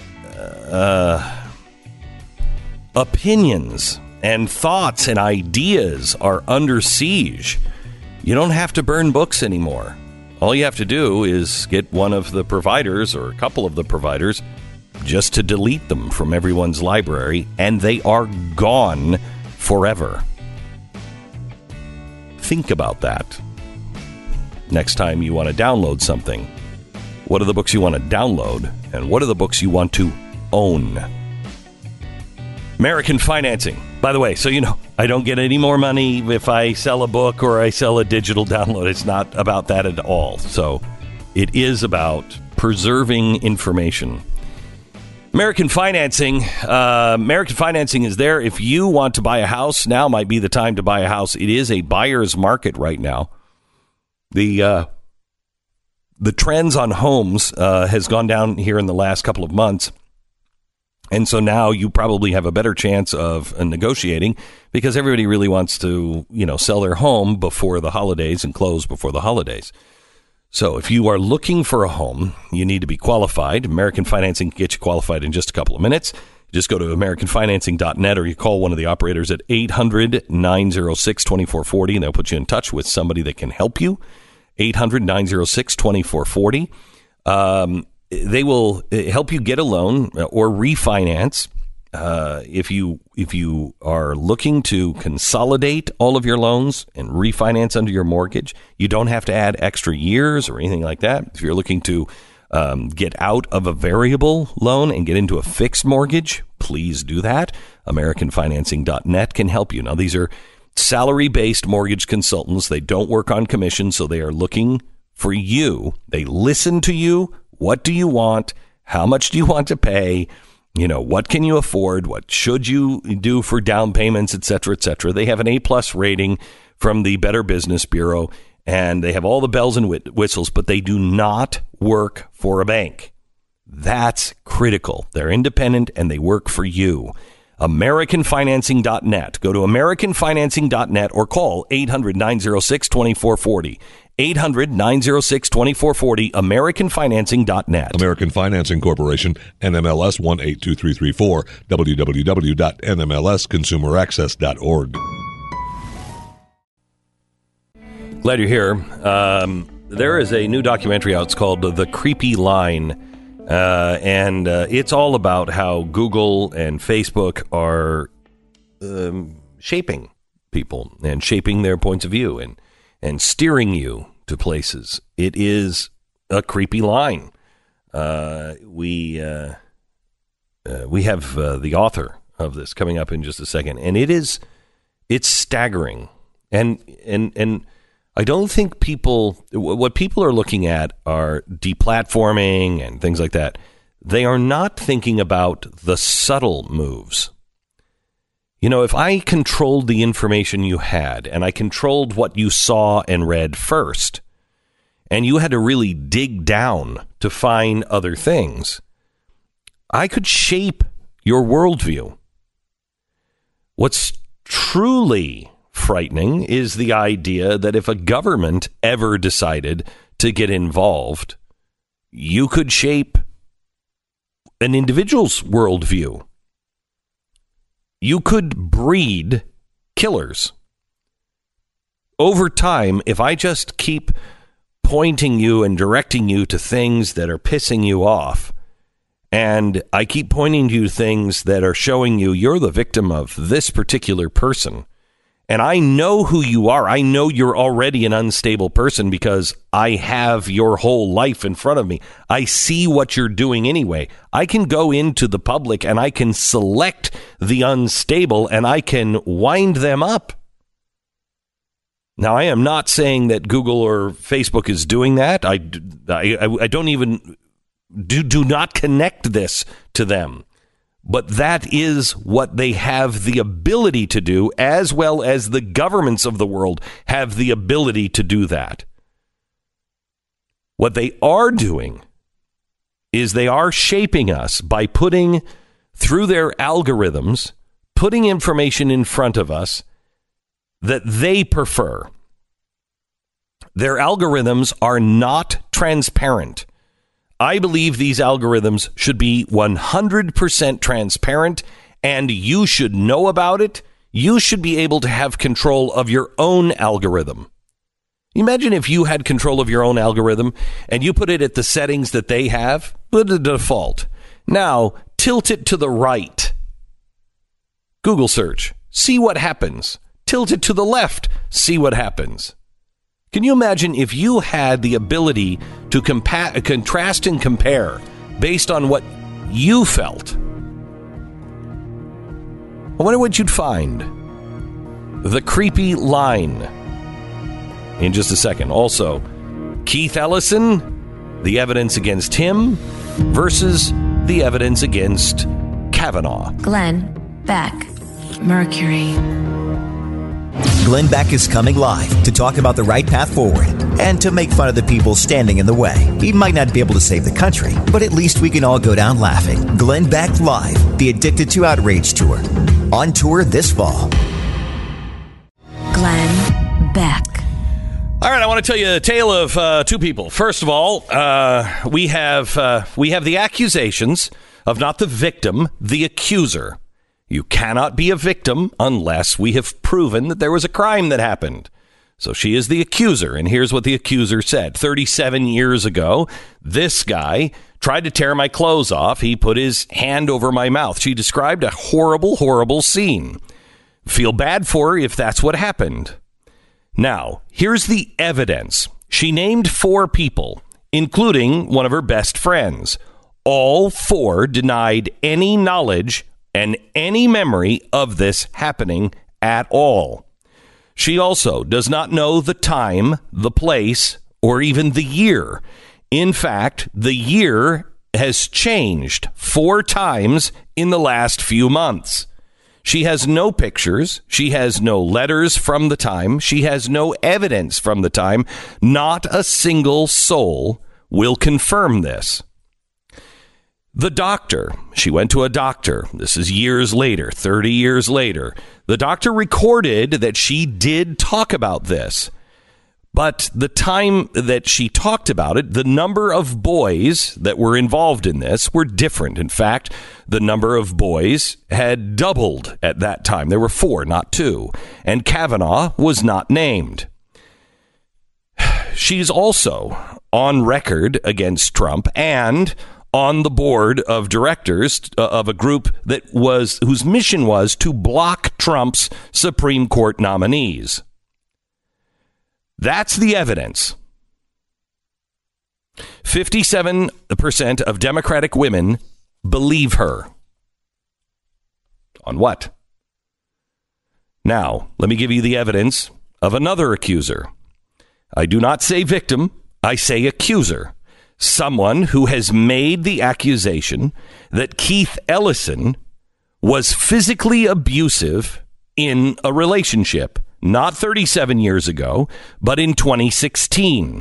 opinions and thoughts and ideas are under siege, you don't have to burn books anymore. All you have to do is get one of the providers or a couple of the providers just to delete them from everyone's library, and they are gone forever. Think about that. Next time you want to download something, what are the books you want to download, and what are the books you want to own? American Financing. By the way, so you know, I don't get any more money if I sell a book or I sell a digital download. It's not about that at all. So it is about preserving information. American Financing. American Financing is there. If you want to buy a house, now might be the time to buy a house. It is a buyer's market right now. The trends on homes has gone down here in the last couple of months. And so now you probably have a better chance of negotiating because everybody really wants to, sell their home before the holidays and close before the holidays. So if you are looking for a home, you need to be qualified. American Financing can get you qualified in just a couple of minutes. Just go to AmericanFinancing.net or you call one of the operators at 800-906-2440, and they'll put you in touch with somebody that can help you. 800-906-2440. They will help you get a loan or refinance. If you are looking to consolidate all of your loans and refinance under your mortgage, you don't have to add extra years or anything like that. If you're looking to get out of a variable loan and get into a fixed mortgage, please do that. AmericanFinancing.net can help you. Now, these are salary-based mortgage consultants. They don't work on commission, so they are looking for you. They listen to you. What do you want? How much do you want to pay? What can you afford? What should you do for down payments, et cetera, et cetera? They have an A-plus rating from the Better Business Bureau, and they have all the bells and whistles, but they do not work for a bank. That's critical. They're independent, and they work for you. AmericanFinancing.net. Go to AmericanFinancing.net or call 800-906-2440. 800-906-2440, AmericanFinancing.net. American Financing Corporation, NMLS 182334, www.nmlsconsumeraccess.org. Glad you're here. There is a new documentary out. It's called The Creepy Line, and it's all about how Google and Facebook are shaping people and shaping their points of view and steering you to places. It is a creepy line. We have the author of this coming up in just a second, and it's staggering. And I don't think what people are looking at are deplatforming and things like that. They are not thinking about the subtle moves. If I controlled the information you had and I controlled what you saw and read first, and you had to really dig down to find other things, I could shape your worldview. What's truly frightening is the idea that if a government ever decided to get involved, you could shape an individual's worldview. You could breed killers. Over time, if I just keep pointing you and directing you to things that are pissing you off, and I keep pointing you to things that are showing you you're the victim of this particular person, and I know who you are. I know you're already an unstable person because I have your whole life in front of me. I see what you're doing anyway. I can go into the public and I can select the unstable and I can wind them up. Now, I am not saying that Google or Facebook is doing that. I don't even do not connect this to them. But that is what they have the ability to do, as well as the governments of the world have the ability to do that. What they are doing is they are shaping us by putting, through their algorithms, putting information in front of us that they prefer. Their algorithms are not transparent. I believe these algorithms should be 100% transparent, and you should know about it. You should be able to have control of your own algorithm. Imagine if you had control of your own algorithm and you put it at the settings that they have, the default. Now, tilt it to the right. Google search. See what happens. Tilt it to the left. See what happens. Can you imagine if you had the ability to contrast and compare based on what you felt? I wonder what you'd find. The Creepy Line. In just a second. Also, Keith Ellison, the evidence against him versus the evidence against Kavanaugh. Glenn Beck, Mercury. Glenn Beck is coming live to talk about the right path forward and to make fun of the people standing in the way. He might not be able to save the country, but at least we can all go down laughing. Glenn Beck Live, the Addicted to Outrage Tour. On tour this fall. Glenn Beck. All right, I want to tell you a tale of two people. First of all, we have the accusations of not the victim, the accuser. You cannot be a victim unless we have proven that there was a crime that happened. So she is the accuser, and here's what the accuser said. 37 years ago, this guy tried to tear my clothes off. He put his hand over my mouth. She described a horrible, horrible scene. Feel bad for her if that's what happened. Now, here's the evidence. She named 4 people, including one of her best friends. All 4 denied any knowledge and any memory of this happening at all. She also does not know the time, the place, or even the year. In fact, the year has changed 4 times in the last few months. She has no pictures. She has no letters from the time. She has no evidence from the time. Not a single soul will confirm this. The doctor, she went to a doctor. This is years later, 30 years later. The doctor recorded that she did talk about this. But the time that she talked about it, the number of boys that were involved in this were different. In fact, the number of boys had doubled at that time. There were 4, not 2. And Kavanaugh was not named. She's also on record against Trump and on the board of directors of a group whose mission was to block Trump's Supreme Court nominees. That's the evidence. 57% of Democratic women believe her. On what? Now, let me give you the evidence of another accuser. I do not say victim, I say accuser. Someone who has made the accusation that Keith Ellison was physically abusive in a relationship, not 37 years ago, but in 2016.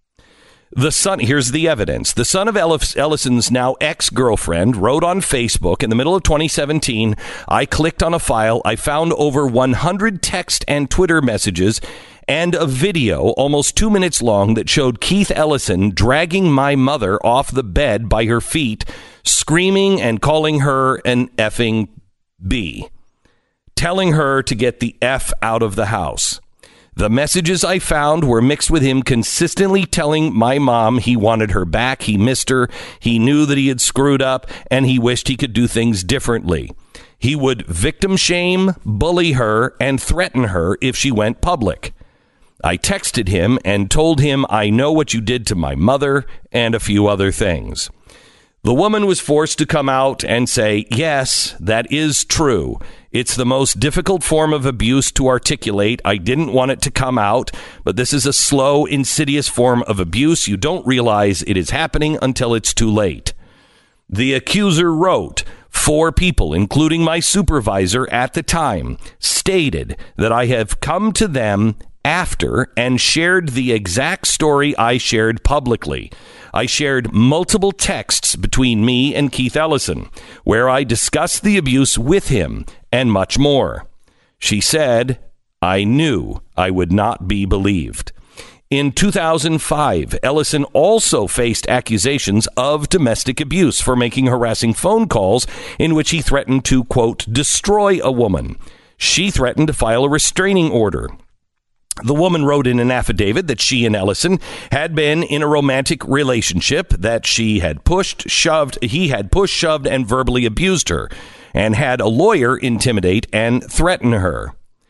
Here's the evidence. The son of Ellison's now ex-girlfriend wrote on Facebook in the middle of 2017, I clicked on a file, I found over 100 text and Twitter messages and a video almost 2 minutes long that showed Keith Ellison dragging my mother off the bed by her feet, screaming and calling her an effing B, telling her to get the F out of the house. The messages I found were mixed with him consistently telling my mom he wanted her back, he missed her, he knew that he had screwed up, and he wished he could do things differently. He would victim shame, bully her, and threaten her if she went public. I texted him and told him, I know what you did to my mother, and a few other things. The woman was forced to come out and say, yes, that is true. It's the most difficult form of abuse to articulate. I didn't want it to come out, but this is a slow, insidious form of abuse. You don't realize it is happening until it's too late. The accuser wrote, 4 people, including my supervisor at the time, stated that I have come to them after and shared the exact story I shared publicly. I shared multiple texts between me and Keith Ellison, where I discussed the abuse with him and much more. She said, I knew I would not be believed. In 2005, Ellison also faced accusations of domestic abuse for making harassing phone calls in which he threatened to, quote, destroy a woman. She threatened to file a restraining order. The woman wrote in an affidavit that she and Ellison had been in a romantic relationship, that he had pushed, shoved, and verbally abused her, and had a lawyer intimidate and threaten her.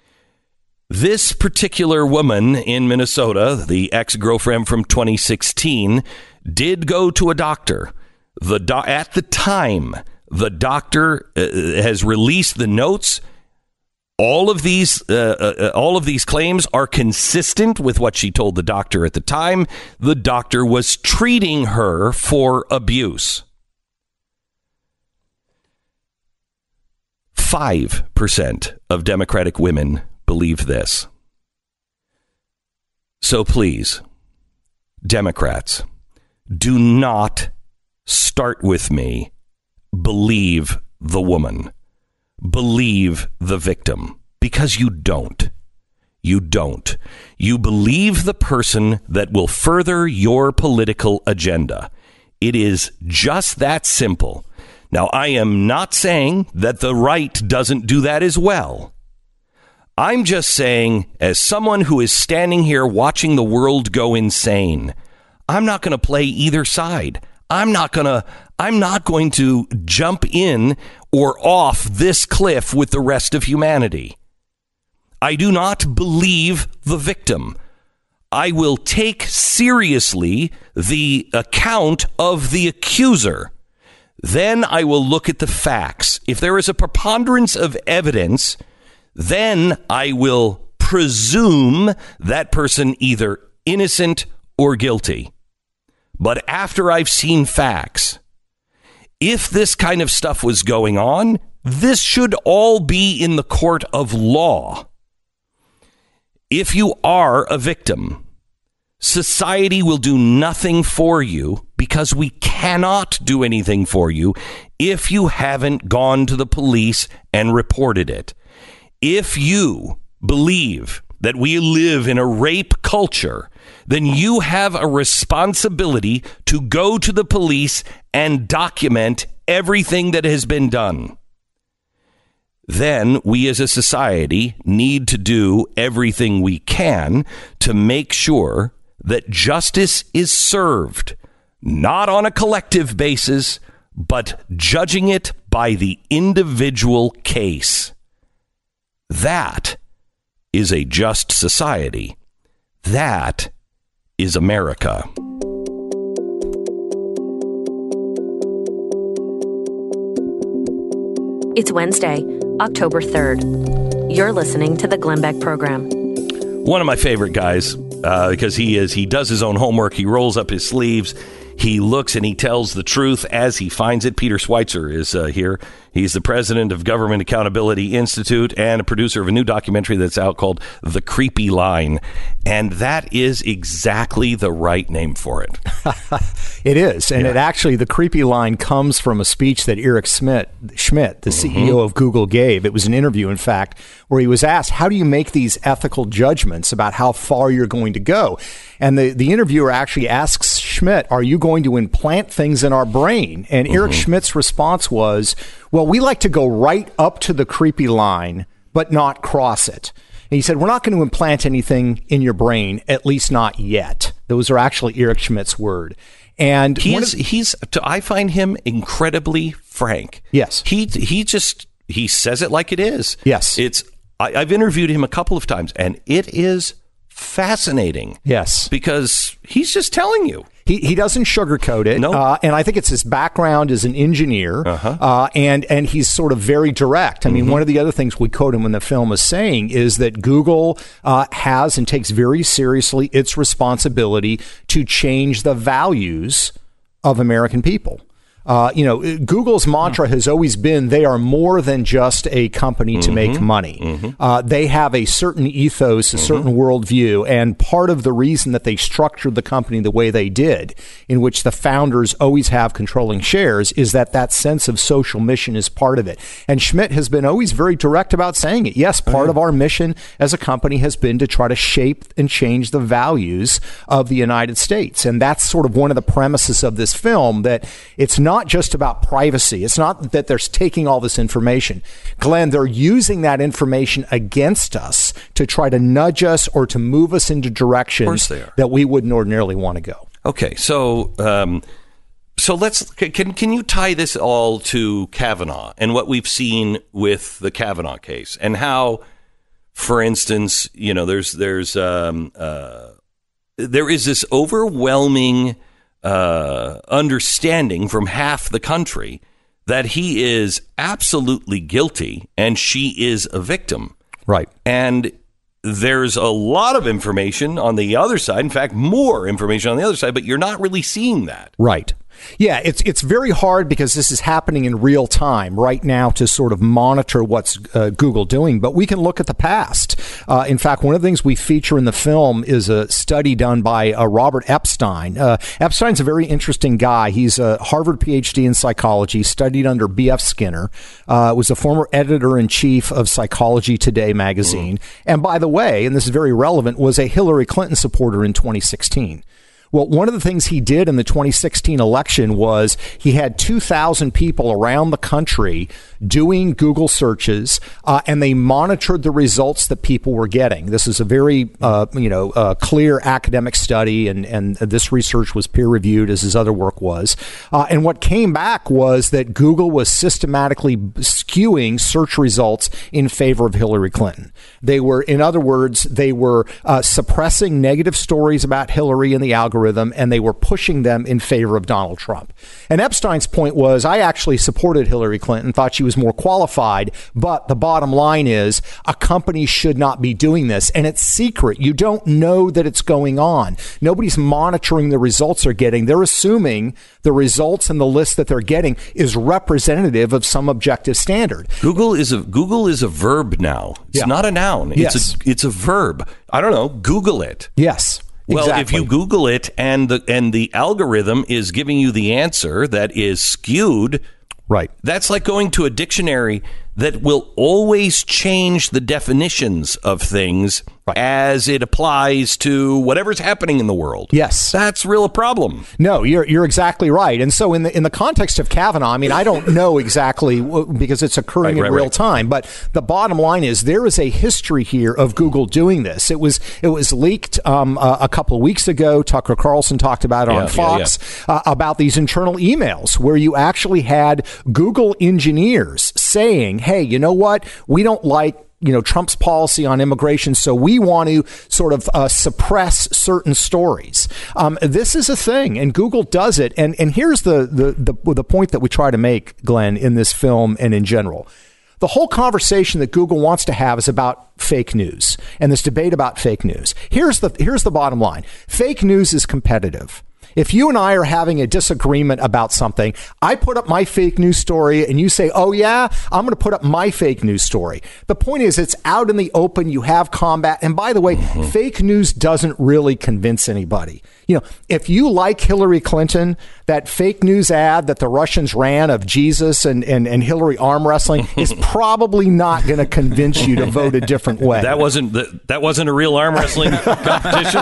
This particular woman in Minnesota, the ex-girlfriend from 2016, did go to a doctor. At the time, the doctor has released the notes. All of these claims are consistent with what she told the doctor at the time. The doctor was treating her for abuse. 5% of Democratic women believe this. So please, Democrats, do not start with me. Believe the woman. Believe the victim, because you don't. You don't. You believe the person that will further your political agenda. It is just that simple. Now, I am not saying that the right doesn't do that as well. I'm just saying, as someone who is standing here watching the world go insane, I'm not going to play either side. I'm not going to jump in or off this cliff with the rest of humanity. I do not believe the victim. I will take seriously the account of the accuser. Then I will look at the facts. If there is a preponderance of evidence, then I will presume that person either innocent or guilty. But after I've seen facts, if this kind of stuff was going on, this should all be in the court of law. If you are a victim, society will do nothing for you because we cannot do anything for you if you haven't gone to the police and reported it. If you believe that we live in a rape culture, then you have a responsibility to go to the police and document everything that has been done. Then we as a society need to do everything we can to make sure that justice is served, not on a collective basis, but judging it by the individual case. That is a just society. That is America. It's Wednesday, October 3rd. You're listening to the Glenn Beck Program. One of my favorite guys, because he does his own homework. He rolls up his sleeves. He looks and he tells the truth as he finds it. Peter Schweitzer is here. He's the president of Government Accountability Institute and a producer of a new documentary that's out called The Creepy Line. And that is exactly the right name for it. It is. And it actually, The Creepy Line comes from a speech that Eric Schmidt, the CEO of Google, gave. It was an interview, in fact, where he was asked, how do you make these ethical judgments about how far you're going to go? And the interviewer actually asks Schmidt, are you going to implant things in our brain? And Eric Schmidt's response was, well, we like to go right up to the creepy line, but not cross it. And he said, we're not going to implant anything in your brain, at least not yet. Those are actually Eric Schmidt's word. And I find him incredibly frank. Yes. He says it like it is. Yes. I've interviewed him a couple of times, and it is fascinating. Yes. Because he's just telling you. He doesn't sugarcoat it. No. And I think it's his background as an engineer. And he's sort of very direct. I mean, one of the other things we quote him in the film as saying is that Google has and takes very seriously its responsibility to change the values of American people. Google's mantra has always been they are more than just a company to make money. They have a certain ethos, a certain worldview, and part of the reason that they structured the company the way they did, in which the founders always have controlling shares, is that sense of social mission is part of it. And Schmidt has been always very direct about saying it. Yes, part of our mission as a company has been to try to shape and change the values of the United States. And that's sort of one of the premises of this film, that it's not just about privacy. It's not that they're taking all this information. Glenn, they're using that information against us to try to nudge us or to move us into directions that we wouldn't ordinarily want to go. Okay, so let's can you tie this all to Kavanaugh and what we've seen with the Kavanaugh case and how, for instance, there is this overwhelming understanding from half the country that he is absolutely guilty and she is a victim. Right. And there's a lot of information on the other side. In fact, more information on the other side, but you're not really seeing that. Right. Yeah, it's very hard because this is happening in real time right now to sort of monitor what's Google doing. But we can look at the past. In fact, one of the things we feature in the film is a study done by Robert Epstein. Epstein's a very interesting guy. He's a Harvard PhD in psychology, studied under B.F. Skinner, was a former editor-in-chief of Psychology Today magazine. And by the way, and this is very relevant, was a Hillary Clinton supporter in 2016. Well, one of the things he did in the 2016 election was he had 2,000 people around the country doing Google searches, and they monitored the results that people were getting. This is a very, clear academic study, and this research was peer-reviewed, as his other work was. And what came back was that Google was systematically skewing search results in favor of Hillary Clinton. They were, in other words, they were suppressing negative stories about Hillary in the algorithm, and they were pushing them in favor of Donald Trump. And Epstein's point was, I actually supported Hillary Clinton, thought she was more qualified, but the bottom line is a company should not be doing this. And it's secret. You don't know that it's going on. Nobody's monitoring the results they're getting. They're assuming the results and the list that they're getting is representative of some objective standard. Google is a verb now. It's not a noun. It's a verb. I don't know. Google it. Yes. Well, exactly. if you Google it and the algorithm is giving you the answer that is skewed, right? That's like going to a dictionary that will always change the definitions of things as it applies to whatever's happening in the world. Yes. That's real a problem. No, you're exactly right. And so in the context of Kavanaugh, I mean, I don't know exactly because it's occurring in real time, but the bottom line is there is a history here of Google doing this. It was leaked a couple of weeks ago. Tucker Carlson talked about it on Fox about these internal emails where you actually had Google engineers saying, hey, you know what? We don't like Trump's policy on immigration, so we want to sort of suppress certain stories. This is a thing, and Google does it. And here's the point that we try to make, Glenn, in this film and in general. The whole conversation that Google wants to have is about fake news and this debate about fake news. Here's the bottom line. Fake news is competitive. If you and I are having a disagreement about something, I put up my fake news story and you say, oh, yeah, I'm going to put up my fake news story. The point is it's out in the open. You have combat. And by the way, fake news doesn't really convince anybody. If you like Hillary Clinton, that fake news ad that the Russians ran of Jesus and Hillary arm wrestling is probably not going to convince you to vote a different way. That wasn't a real arm wrestling competition.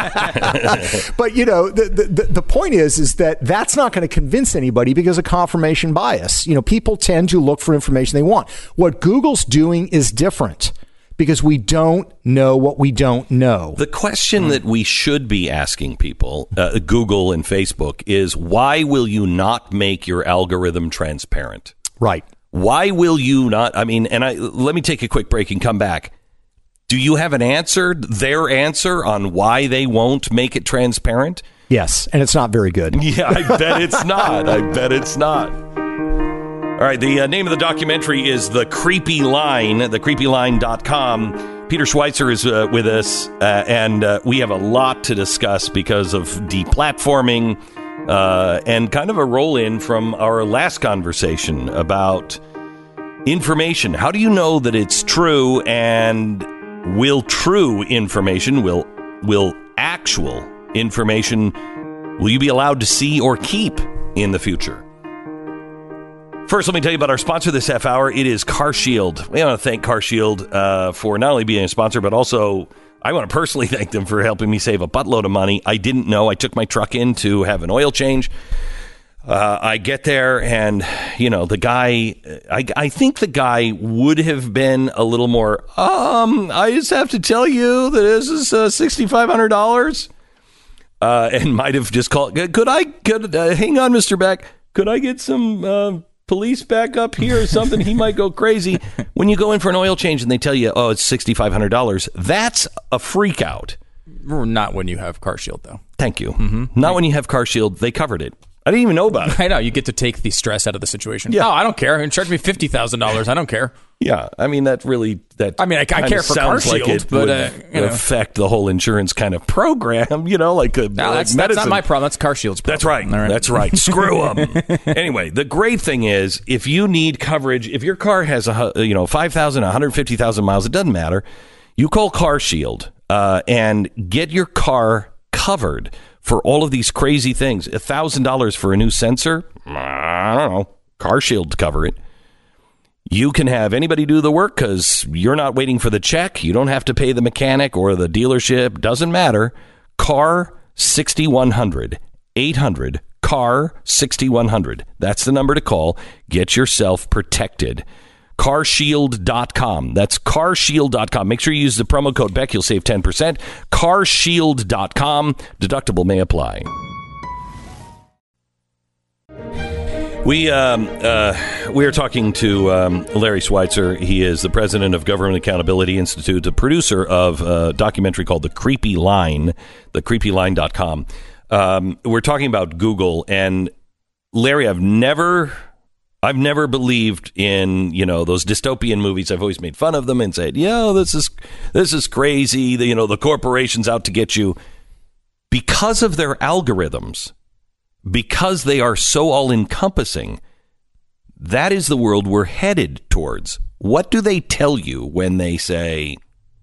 But, the point is that that's not going to convince anybody because of confirmation bias. People tend to look for information they want. What Google's doing is different because we don't know what we don't know. The question that we should be asking people, Google and Facebook, is why will you not make your algorithm transparent? Right. Why will you not? I mean, let me take a quick break and come back. Do you have their answer on why they won't make it transparent? Yes, and it's not very good. Yeah, I bet it's not. All right, the name of the documentary is The Creepy Line, thecreepyline.com. Peter Schweitzer is with us, and we have a lot to discuss because of deplatforming and kind of a roll-in from our last conversation about information. How do you know that it's true, and will true information, will actual information, will you be allowed to see or keep in the future? First, let me tell you about our sponsor this half hour. It is CarShield. We want to thank CarShield for not only being a sponsor, but also I want to personally thank them for helping me save a buttload of money. I didn't know. I took my truck in to have an oil change. I get there and, the guy, I think the guy would have been a little more, I just have to tell you that this is $6,500. And might have just called, hang on, Mr. Beck, could I get some police back up here or something? He might go crazy. When you go in for an oil change and they tell you, oh, it's $6,500, that's a freak out. Not when you have CarShield, though. Thank you. Mm-hmm. Not when you have CarShield. They covered it. I didn't even know about it. I know. You get to take the stress out of the situation. Yeah. Oh, I don't care. Charge me $50,000. I don't care. Yeah. I mean, I care for CarShield, like but would affect the whole insurance kind of program, that's not my problem. That's CarShield's problem. That's right. Right. That's right. Screw them. Anyway, the great thing is if you need coverage, if your car has 5,000, 150,000 miles, it doesn't matter. You call CarShield and get your car covered for all of these crazy things. $1,000 for a new sensor? I don't know. CarShield to cover it. You can have anybody do the work because you're not waiting for the check. You don't have to pay the mechanic or the dealership. Doesn't matter. CarShield 6100. 800-CAR-6100. That's the number to call. Get yourself protected. CarShield.com. That's CarShield.com. Make sure you use the promo code Beck. You'll save 10%. CarShield.com. Deductible may apply. We are talking to Larry Schweitzer. He is the president of Government Accountability Institute, the producer of a documentary called The Creepy Line, thecreepyline.com. We're talking about Google, and Larry, I've never believed in, those dystopian movies. I've always made fun of them and said, this is crazy. The corporation's out to get you because of their algorithms. Because they are so all-encompassing, that is the world we're headed towards. What do they tell you when they say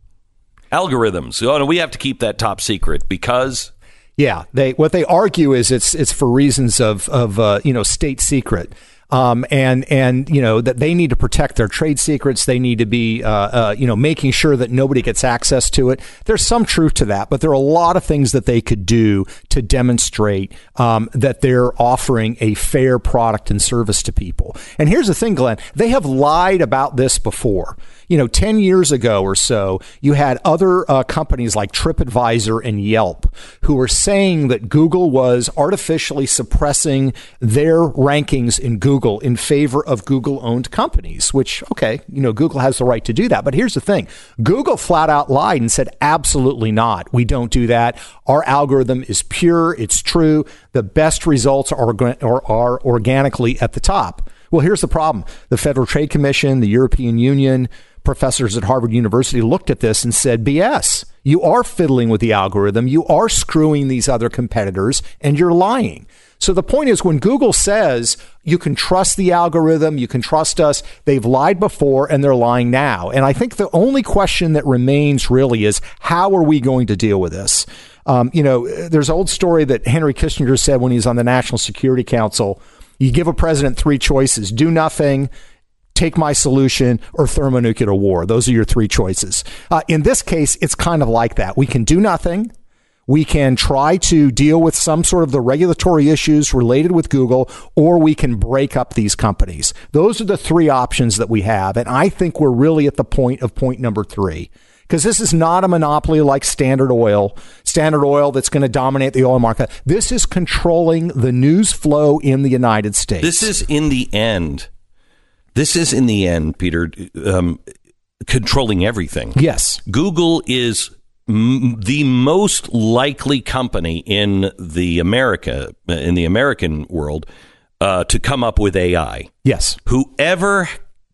algorithms? Oh, no, we have to keep that top secret because... Yeah, what they argue is it's for reasons of state secret. And that they need to protect their trade secrets. They need to be, making sure that nobody gets access to it. There's some truth to that, but there are a lot of things that they could do to demonstrate that they're offering a fair product and service to people. And here's the thing, Glenn, they have lied about this before. 10 years ago or so, you had other companies like TripAdvisor and Yelp who were saying that Google was artificially suppressing their rankings in Google in favor of Google-owned companies, which, Google has the right to do that. But here's the thing. Google flat out lied and said, absolutely not. We don't do that. Our algorithm is pure. It's true. The best results are organically at the top. Well, here's the problem. The Federal Trade Commission, the European Union, professors at Harvard University looked at this and said, BS, you are fiddling with the algorithm. You are screwing these other competitors and you're lying. So the point is, when Google says you can trust the algorithm, you can trust us, they've lied before and they're lying now. And I think the only question that remains really is, how are we going to deal with this? There's an old story that Henry Kissinger said when he was on the National Security Council. You give a president three choices: do nothing, take my solution, or thermonuclear war. Those are your three choices. In this case, it's kind of like that. We can do nothing. We can try to deal with some sort of the regulatory issues related with Google, or we can break up these companies. Those are the three options that we have. And I think we're really at the point number three. Because this is not a monopoly like Standard Oil that's going to dominate the oil market. This is controlling the news flow in the United States. This is in the end, Peter, controlling everything. Yes. Google is the most likely company in the American world to come up with AI. Yes. Whoever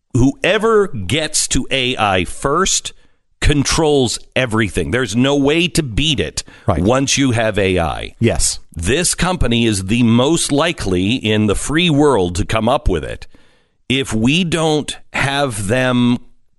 gets to AI first controls everything. There's no way to beat it once you have AI. Yes. This company is the most likely in the free world to come up with it. If we don't have them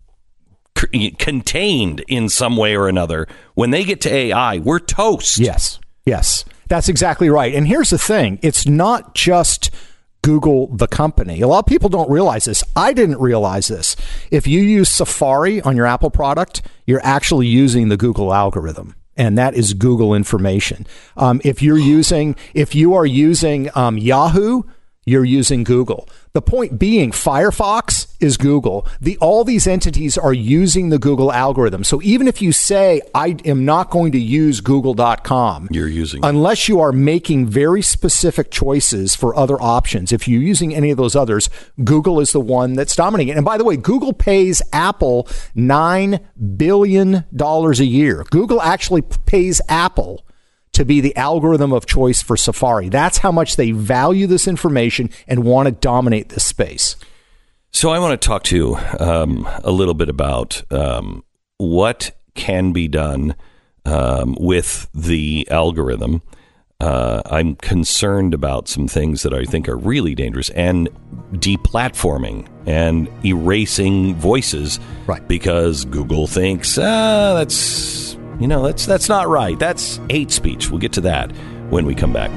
contained in some way or another, when they get to AI, we're toast. Yes. That's exactly right. And here's the thing. It's not just Google, the company. A lot of people don't realize this. I didn't realize this. If you use Safari on your Apple product, you're actually using the Google algorithm. And that is Google information. If you are using Yahoo, you're using Google. The point being, Firefox is Google. All these entities are using the Google algorithm. So even if you say, I am not going to use Google.com, you're using it. Unless you are making very specific choices for other options. If you're using any of those others, Google is the one that's dominating it. And by the way, Google pays Apple $9 billion a year. Google actually pays Apple to be the algorithm of choice for Safari. That's how much they value this information and want to dominate this space. So I want to talk to you a little bit about what can be done with the algorithm. I'm concerned about some things that I think are really dangerous, and deplatforming and erasing voices, because Google thinks that's not right. That's hate speech. We'll get to that when we come back.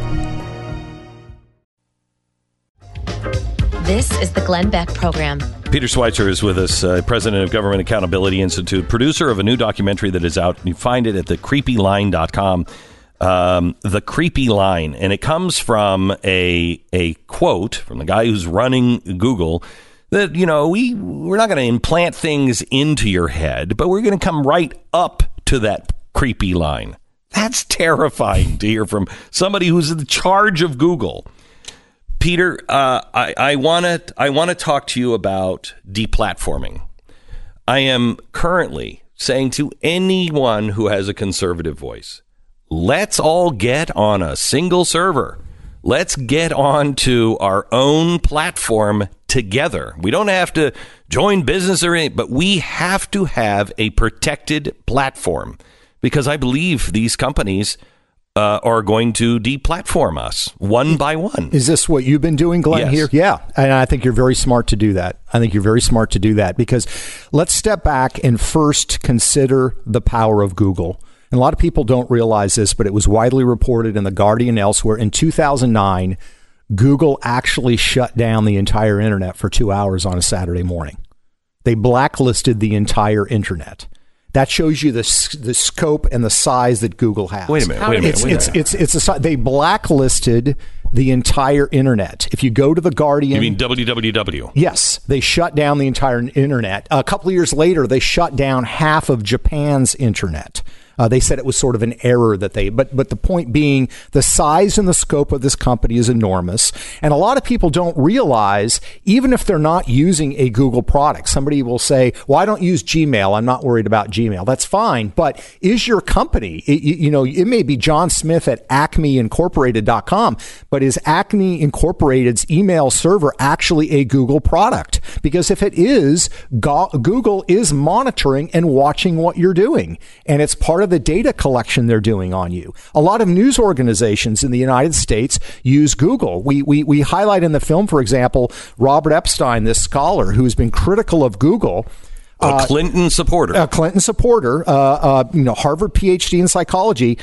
This is the Glenn Beck Program. Peter Schweitzer is with us, president of Government Accountability Institute, producer of a new documentary that is out. You find it at thecreepyline.com. the creepy line, and it comes from a quote from the guy who's running Google that, we're not going to implant things into your head, but we're going to come right up to that creepy line. That's terrifying to hear from somebody who's in charge of Google. Peter, I want to talk to you about deplatforming. I am currently saying to anyone who has a conservative voice, let's all get on a single server. Let's get on to our own platform together. We don't have to join business or anything, but we have to have a protected platform, because I believe these companies are going to deplatform us one by one. Is this what you've been doing, Glenn, yes. here? Yeah. And I think you're very smart to do that. Because let's step back and first consider the power of Google. And a lot of people don't realize this, but it was widely reported in The Guardian elsewhere. In 2009, Google actually shut down the entire internet for 2 hours on a Saturday morning. They blacklisted the entire internet. That shows you the scope and the size that Google has. Wait a minute. They blacklisted the entire internet. If you go to The Guardian... You mean www? Yes. They shut down the entire internet. A couple of years later, they shut down half of Japan's internet. They said it was sort of an error that but the point being, the size and the scope of this company is enormous. And a lot of people don't realize, even if they're not using a Google product, somebody will say, well, I don't use Gmail. I'm not worried about Gmail. That's fine. But is your company, it may be John Smith at acmeincorporated.com, but is Acme Incorporated's email server actually a Google product? Because if it is, Google is monitoring and watching what you're doing. And it's part of the data collection they're doing on you. A lot of news organizations in the United States use Google. We highlight in the film, for example, Robert Epstein, this scholar who's been critical of Google. A Clinton supporter. Harvard PhD in psychology,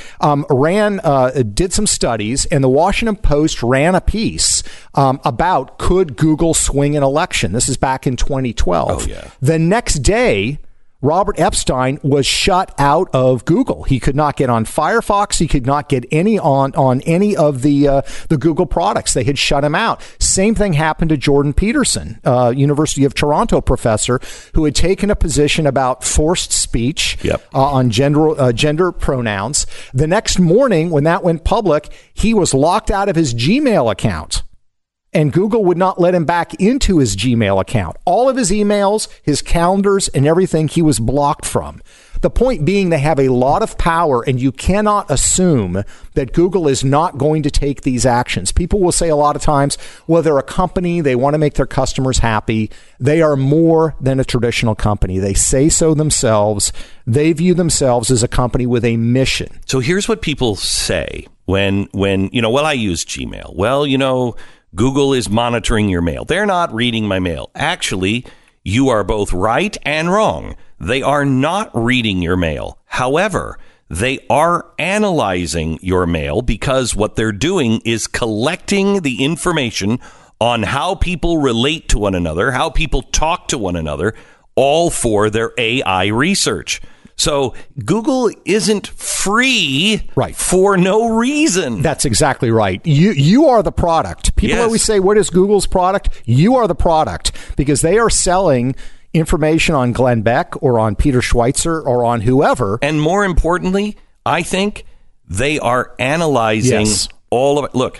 did some studies, and the Washington Post ran a piece about could Google swing an election. This is back in 2012. Oh, yeah. The next day, Robert Epstein was shut out of Google. He could not get on Firefox. He could not get any on any of the Google products. They had shut him out. Same thing happened to Jordan Peterson, University of Toronto professor, who had taken a position about forced speech on gender pronouns. The next morning, when that went public, he was locked out of his Gmail account. And Google would not let him back into his Gmail account. All of his emails, his calendars, and everything he was blocked from. The point being, they have a lot of power, and you cannot assume that Google is not going to take these actions. People will say a lot of times, well, they're a company. They want to make their customers happy. They are more than a traditional company. They say so themselves. They view themselves as a company with a mission. So here's what people say when I use Gmail. Well, Google is monitoring your mail. They're not reading my mail. Actually, you are both right and wrong. They are not reading your mail. However, they are analyzing your mail, because what they're doing is collecting the information on how people relate to one another, how people talk to one another, all for their AI research. So Google isn't free for no reason. That's exactly right. You are the product. People always say, what is Google's product? You are the product, because they are selling information on Glenn Beck or on Peter Schweitzer or on whoever. And more importantly, I think they are analyzing all of it. Look,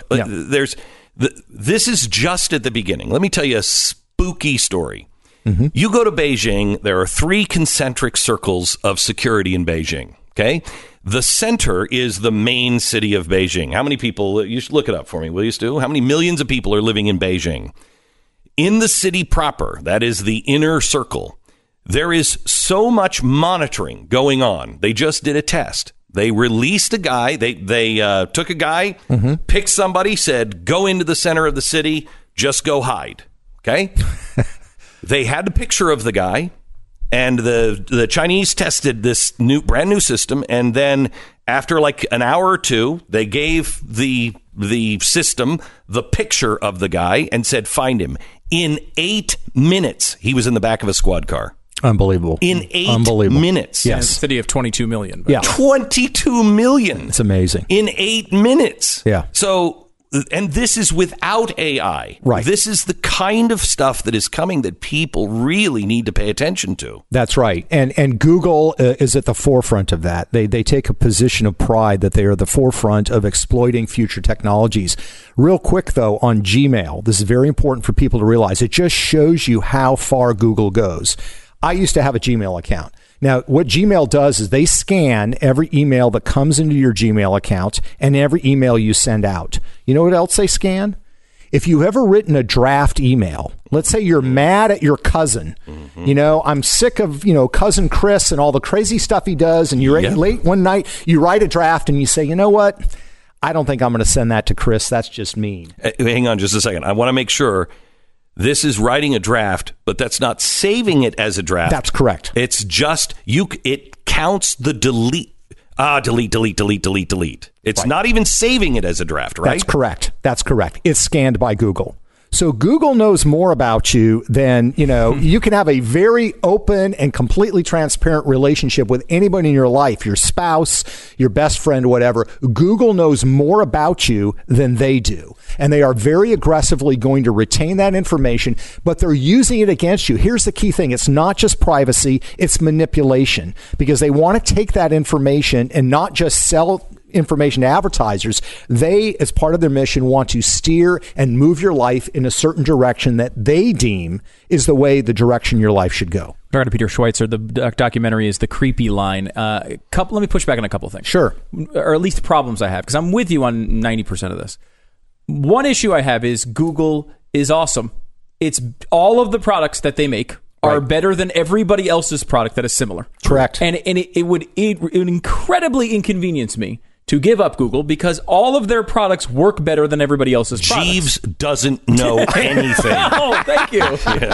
this is just at the beginning. Let me tell you a spooky story. Mm-hmm. You go to Beijing, there are 3 concentric circles of security in Beijing, okay? The center is the main city of Beijing. How many people, you should look it up for me, will you, Stu? How many millions of people are living in Beijing? In the city proper, that is the inner circle, there is so much monitoring going on. They just did a test. They released a guy, they took a guy, picked somebody, said, go into the center of the city, just go hide, okay? They had a picture of the guy, and the Chinese tested this brand new system, and then after like an hour or two, they gave the system the picture of the guy and said, find him. In 8 minutes, he was in the back of a squad car. Unbelievable. In 8 minutes. Yes. In a city of 22 million. Yeah. 22 million. It's amazing. In 8 minutes. Yeah. So, and this is without AI. Right. This is the kind of stuff that is coming that people really need to pay attention to. That's right. And Google is at the forefront of that. They take a position of pride that they are the forefront of exploiting future technologies. Real quick, though, on Gmail, this is very important for people to realize. It just shows you how far Google goes. I used to have a Gmail account. Now, what Gmail does is they scan every email that comes into your Gmail account and every email you send out. You know what else they scan? If you've ever written a draft email, let's say you're mad at your cousin, I'm sick of, cousin Chris and all the crazy stuff he does. And you're late one night, you write a draft and you say, you know what? I don't think I'm going to send that to Chris. That's just mean. Hang on just a second. I want to make sure. This is writing a draft, but that's not saving it as a draft. That's correct. It's just it counts the delete. Delete. It's not even saving it as a draft, right? That's correct. It's scanned by Google. So Google knows more about you than, you can have a very open and completely transparent relationship with anybody in your life, your spouse, your best friend, whatever. Google knows more about you than they do. And they are very aggressively going to retain that information, but they're using it against you. Here's the key thing. It's not just privacy, it's manipulation, because they want to take that information and not just sell information to advertisers. They, as part of their mission, want to steer and move your life in a certain direction that they deem is the way the direction your life should go. Dr. Peter Schweitzer, the documentary is The Creepy Line. Let me push back on a couple of things. Sure. Or at least problems I have, because I'm with you on 90% of this. One issue I have is Google is awesome. It's all of the products that they make are better than everybody else's product that is similar. Correct. And it would incredibly inconvenience me to give up Google because all of their products work better than everybody else's products. Jeeves doesn't know anything. Oh, thank you.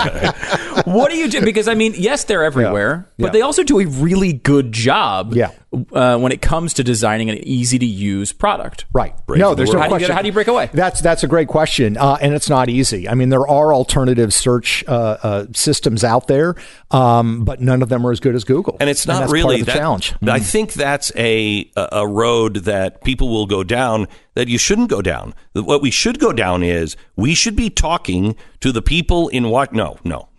What do you do? Because, yes, they're everywhere, but they also do a really good job when it comes to designing an easy-to-use product. Right. No, there's no question. How do you break away? That's a great question, and it's not easy. There are alternative search systems out there, but none of them are as good as Google. And it's not that's really part of the challenge. I think that's a road that people will go down that you shouldn't go down. What we should go down is we should be talking to the people in what? No.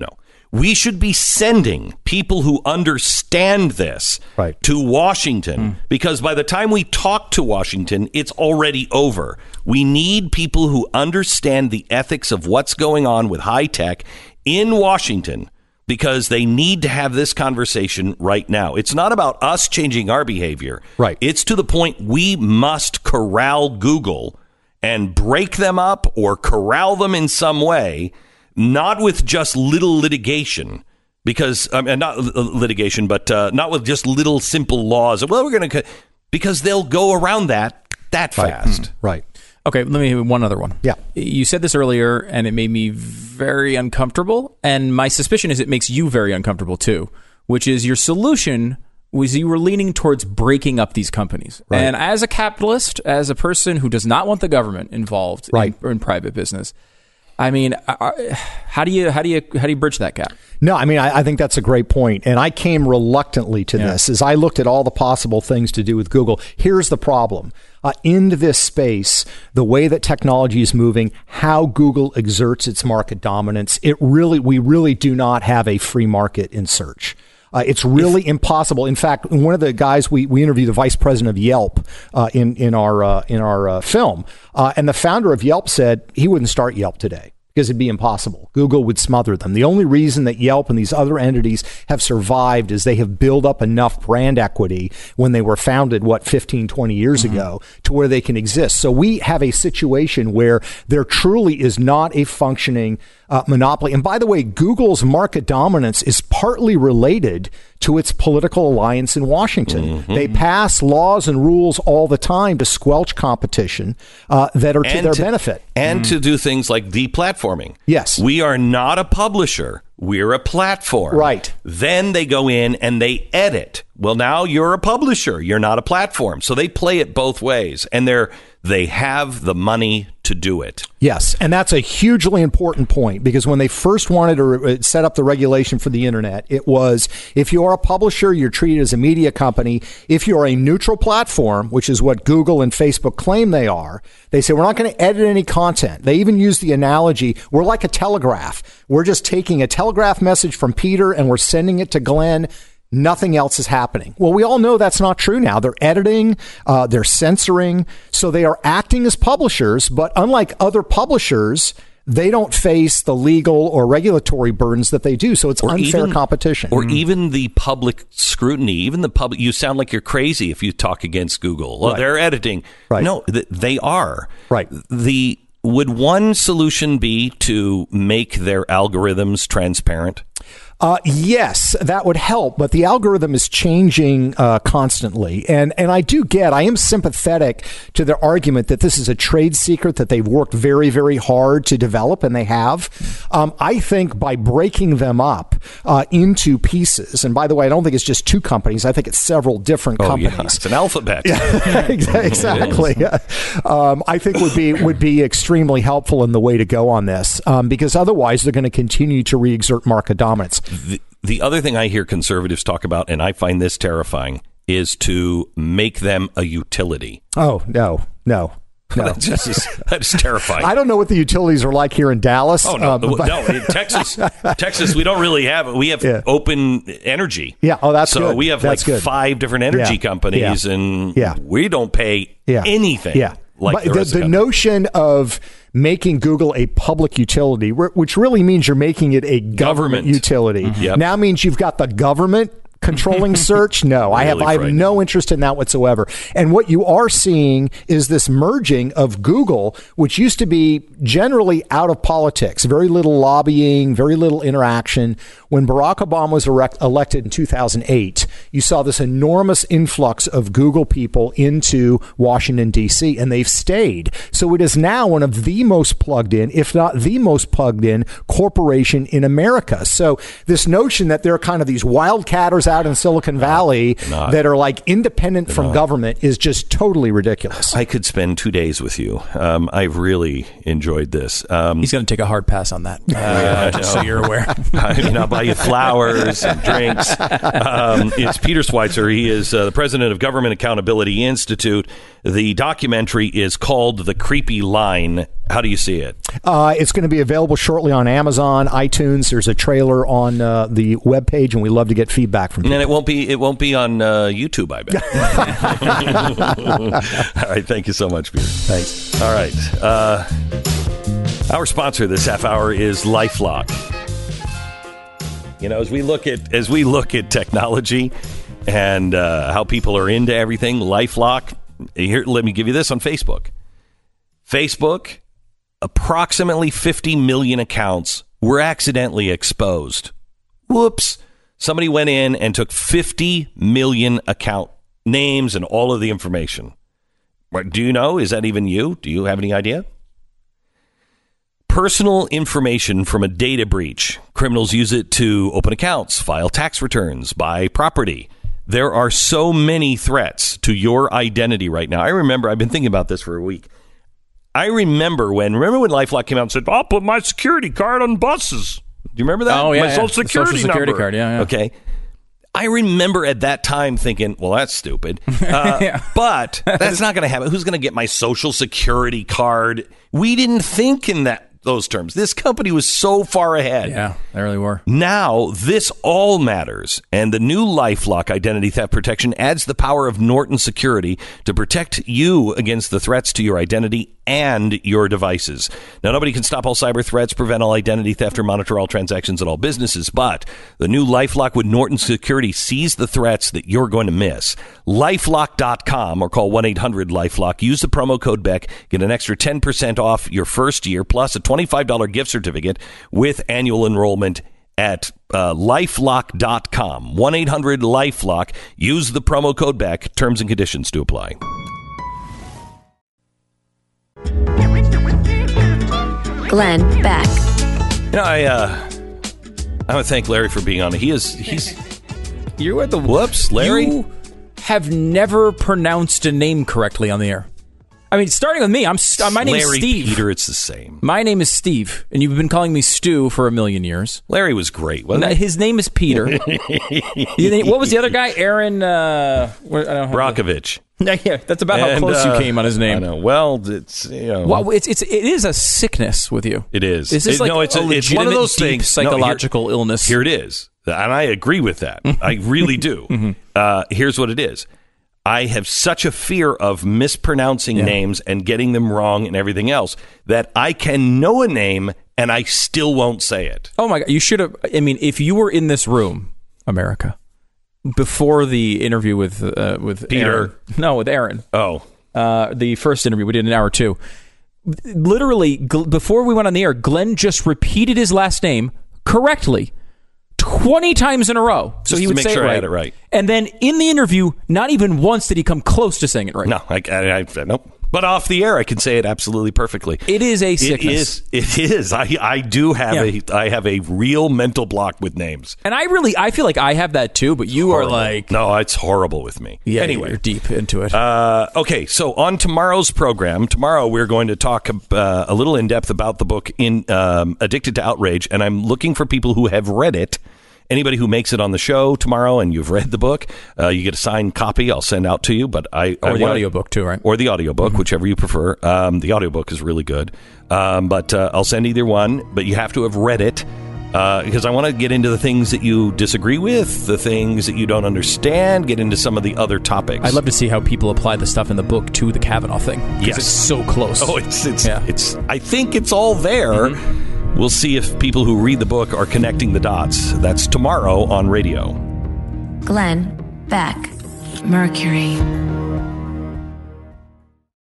We should be sending people who understand this to Washington, because by the time we talk to Washington, it's already over. We need people who understand the ethics of what's going on with high tech in Washington, because they need to have this conversation right now. It's not about us changing our behavior. Right. It's to the point we must corral Google and break them up or corral them in some way, not with just little litigation, because not litigation, but not with just little simple laws. Well, we're going to, because they'll go around that fast. Right. Okay, let me have one other one. Yeah. You said this earlier, and it made me very uncomfortable, and my suspicion is it makes you very uncomfortable too, which is your solution was you were leaning towards breaking up these companies. Right. And as a capitalist, as a person who does not want the government involved in private business, how do you bridge that gap? No, I think that's a great point. And I came reluctantly to this as I looked at all the possible things to do with Google. Here's the problem. In this space, the way that technology is moving, how Google exerts its market dominance, we really do not have a free market in search. It's really impossible. In fact, one of the guys we interviewed, the vice president of Yelp in our film, and the founder of Yelp said he wouldn't start Yelp today because it'd be impossible. Google would smother them. The only reason that Yelp and these other entities have survived is they have built up enough brand equity when they were founded, 15, 20 years ago, to where they can exist. So we have a situation where there truly is not a functioning monopoly. And by the way, Google's market dominance is partly related to its political alliance in Washington. They pass laws and rules all the time to squelch competition that are to their benefit. And to do things like deplatforming. Yes. We are not a publisher. We're a platform. Right. Then they go in and they edit. Well, now you're a publisher. You're not a platform. So they play it both ways. And they have the money to do it. Yes, and that's a hugely important point, because when they first wanted to set up the regulation for the internet, it was, if you are a publisher, you're treated as a media company. If you're a neutral platform, which is what Google and Facebook claim they are, they say, we're not going to edit any content. They even use the analogy, we're like a telegraph. We're just taking a telegraph message from Peter and we're sending it to Glenn. Nothing else is happening. Well, we all know that's not true now. They're editing, they're censoring, so they are acting as publishers, but unlike other publishers, they don't face the legal or regulatory burdens that they do, so it's unfair competition. Or even the public scrutiny, even the public, you sound like you're crazy if you talk against Google. Well, they're editing. Right. No, they are. Right. Would one solution be to make their algorithms transparent? Yes, that would help, but the algorithm is changing constantly. And I am sympathetic to their argument that this is a trade secret that they've worked very, very hard to develop, and they have. I think by breaking them up into pieces, and by the way, I don't think it's just two companies, I think it's several different companies. Yeah, it's an alphabet. Exactly. I think would be extremely helpful in the way to go on this, because otherwise they're going to continue to re-exert market dominance. The other thing I hear conservatives talk about, and I find this terrifying, is to make them a utility. Oh, no. That's terrifying. I don't know what the utilities are like here in Dallas. Oh, no. In Texas, we don't really have it. We have open energy. Yeah. Oh, that's good. So we have that's 5 different energy companies, and we don't pay anything. Yeah. Like the notion of making Google a public utility, which really means you're making it a government utility, now means you've got the government controlling search. No, I have no interest in that whatsoever. And what you are seeing is this merging of Google, which used to be generally out of politics, very little lobbying, very little interaction. When Barack Obama was elected in 2008, you saw this enormous influx of Google people into Washington, D.C., and they've stayed. So it is now one of the most plugged in, if not the most plugged in, corporation in America. So this notion that there are kind of these wildcatters out in Silicon Valley that are like independent from government is just totally ridiculous. I could spend 2 days with you. I've really enjoyed this. He's going to take a hard pass on that, just so you're aware. I'll buy you flowers and drinks. It's Peter Schweizer. He is the president of Government Accountability Institute. The documentary is called The Creepy Line. How do you see it? It's going to be available shortly on Amazon, iTunes. There's a trailer on the webpage, and we love to get feedback from people. And it won't be on YouTube, I bet. All right, thank you so much, Peter. Thanks. All right, our sponsor this half hour is LifeLock. You know, as we look at technology and how people are into everything, LifeLock. Here, let me give you this on Facebook. Facebook, approximately 50 million accounts were accidentally exposed. Whoops. Somebody went in and took 50 million account names and all of the information. Do you know? Is that even you? Do you have any idea? Personal information from a data breach. Criminals use it to open accounts, file tax returns, buy property. There are so many threats to your identity right now. I remember, I've been thinking about this for a week. I remember when LifeLock came out and said, I'll put my security card on buses. Do you remember that? Oh, yeah. My social security number. Card, yeah. Okay. I remember at that time thinking, well, that's stupid. But that's not going to happen. Who's going to get my social security card? We didn't think in those terms. This company was so far ahead. Yeah, they really were. Now, this all matters. And the new LifeLock identity theft protection adds the power of Norton Security to protect you against the threats to your identity and your devices. Now, nobody can stop all cyber threats, prevent all identity theft, or monitor all transactions at all businesses, but the new LifeLock with Norton Security sees the threats that you're going to miss. LifeLock.com or call 1-800-LifeLock. Use the promo code BECK. Get an extra 10% off your first year, plus a $25 gift certificate with annual enrollment at LifeLock.com. 1-800-LifeLock. Use the promo code BECK. Terms and conditions to apply. Glenn Beck. You know, I want to thank Larry for being on. You are the whoops, Larry. You have never pronounced a name correctly on the air. I mean, starting with me, my name is Larry, Steve. Peter, it's the same. My name is Steve, and you've been calling me Stu for 1,000,000 years. Larry was great, wasn't he? His name is Peter. What was the other guy? Aaron Brockovich. Yeah, that's about how close you came on his name. I know. Well, it's Well, it is a sickness with you. It is. Is this it's one of those deep things. psychological illness? Here it is, and I agree with that. I really do. Here's what it is. I have such a fear of mispronouncing names and getting them wrong and everything else that I can know a name and I still won't say it. Oh my God! You should have. I mean, if you were in this room, America, before the interview with Peter, with Aaron. Oh, the first interview we did an hour or two. Literally, before we went on the air, Glenn just repeated his last name correctly 20 times in a row. So he would say sure it right. I had it right. And then in the interview, not even once did he come close to saying it right. No, I nope. But off the air, I can say it absolutely perfectly. It is a sickness. It is. I do have I have a real mental block with names. And I feel like I have that too, but you are like... No, it's horrible with me. Yeah, anyway, you're deep into it. Okay, so on tomorrow's program, we're going to talk a little in depth about the book Addicted to Outrage, and I'm looking for people who have read it. Anybody who makes it on the show tomorrow and you've read the book, you get a signed copy. I'll send out to you. But the audiobook too, right? Or the audiobook, whichever you prefer. The audiobook is really good. But I'll send either one. But you have to have read it because I want to get into the things that you disagree with, the things that you don't understand, get into some of the other topics. I'd love to see how people apply the stuff in the book to the Kavanaugh thing. Yes. It's so close. Oh, it's. I think it's all there. Mm-hmm. We'll see if people who read the book are connecting the dots. That's tomorrow on radio. Glenn Beck, Mercury.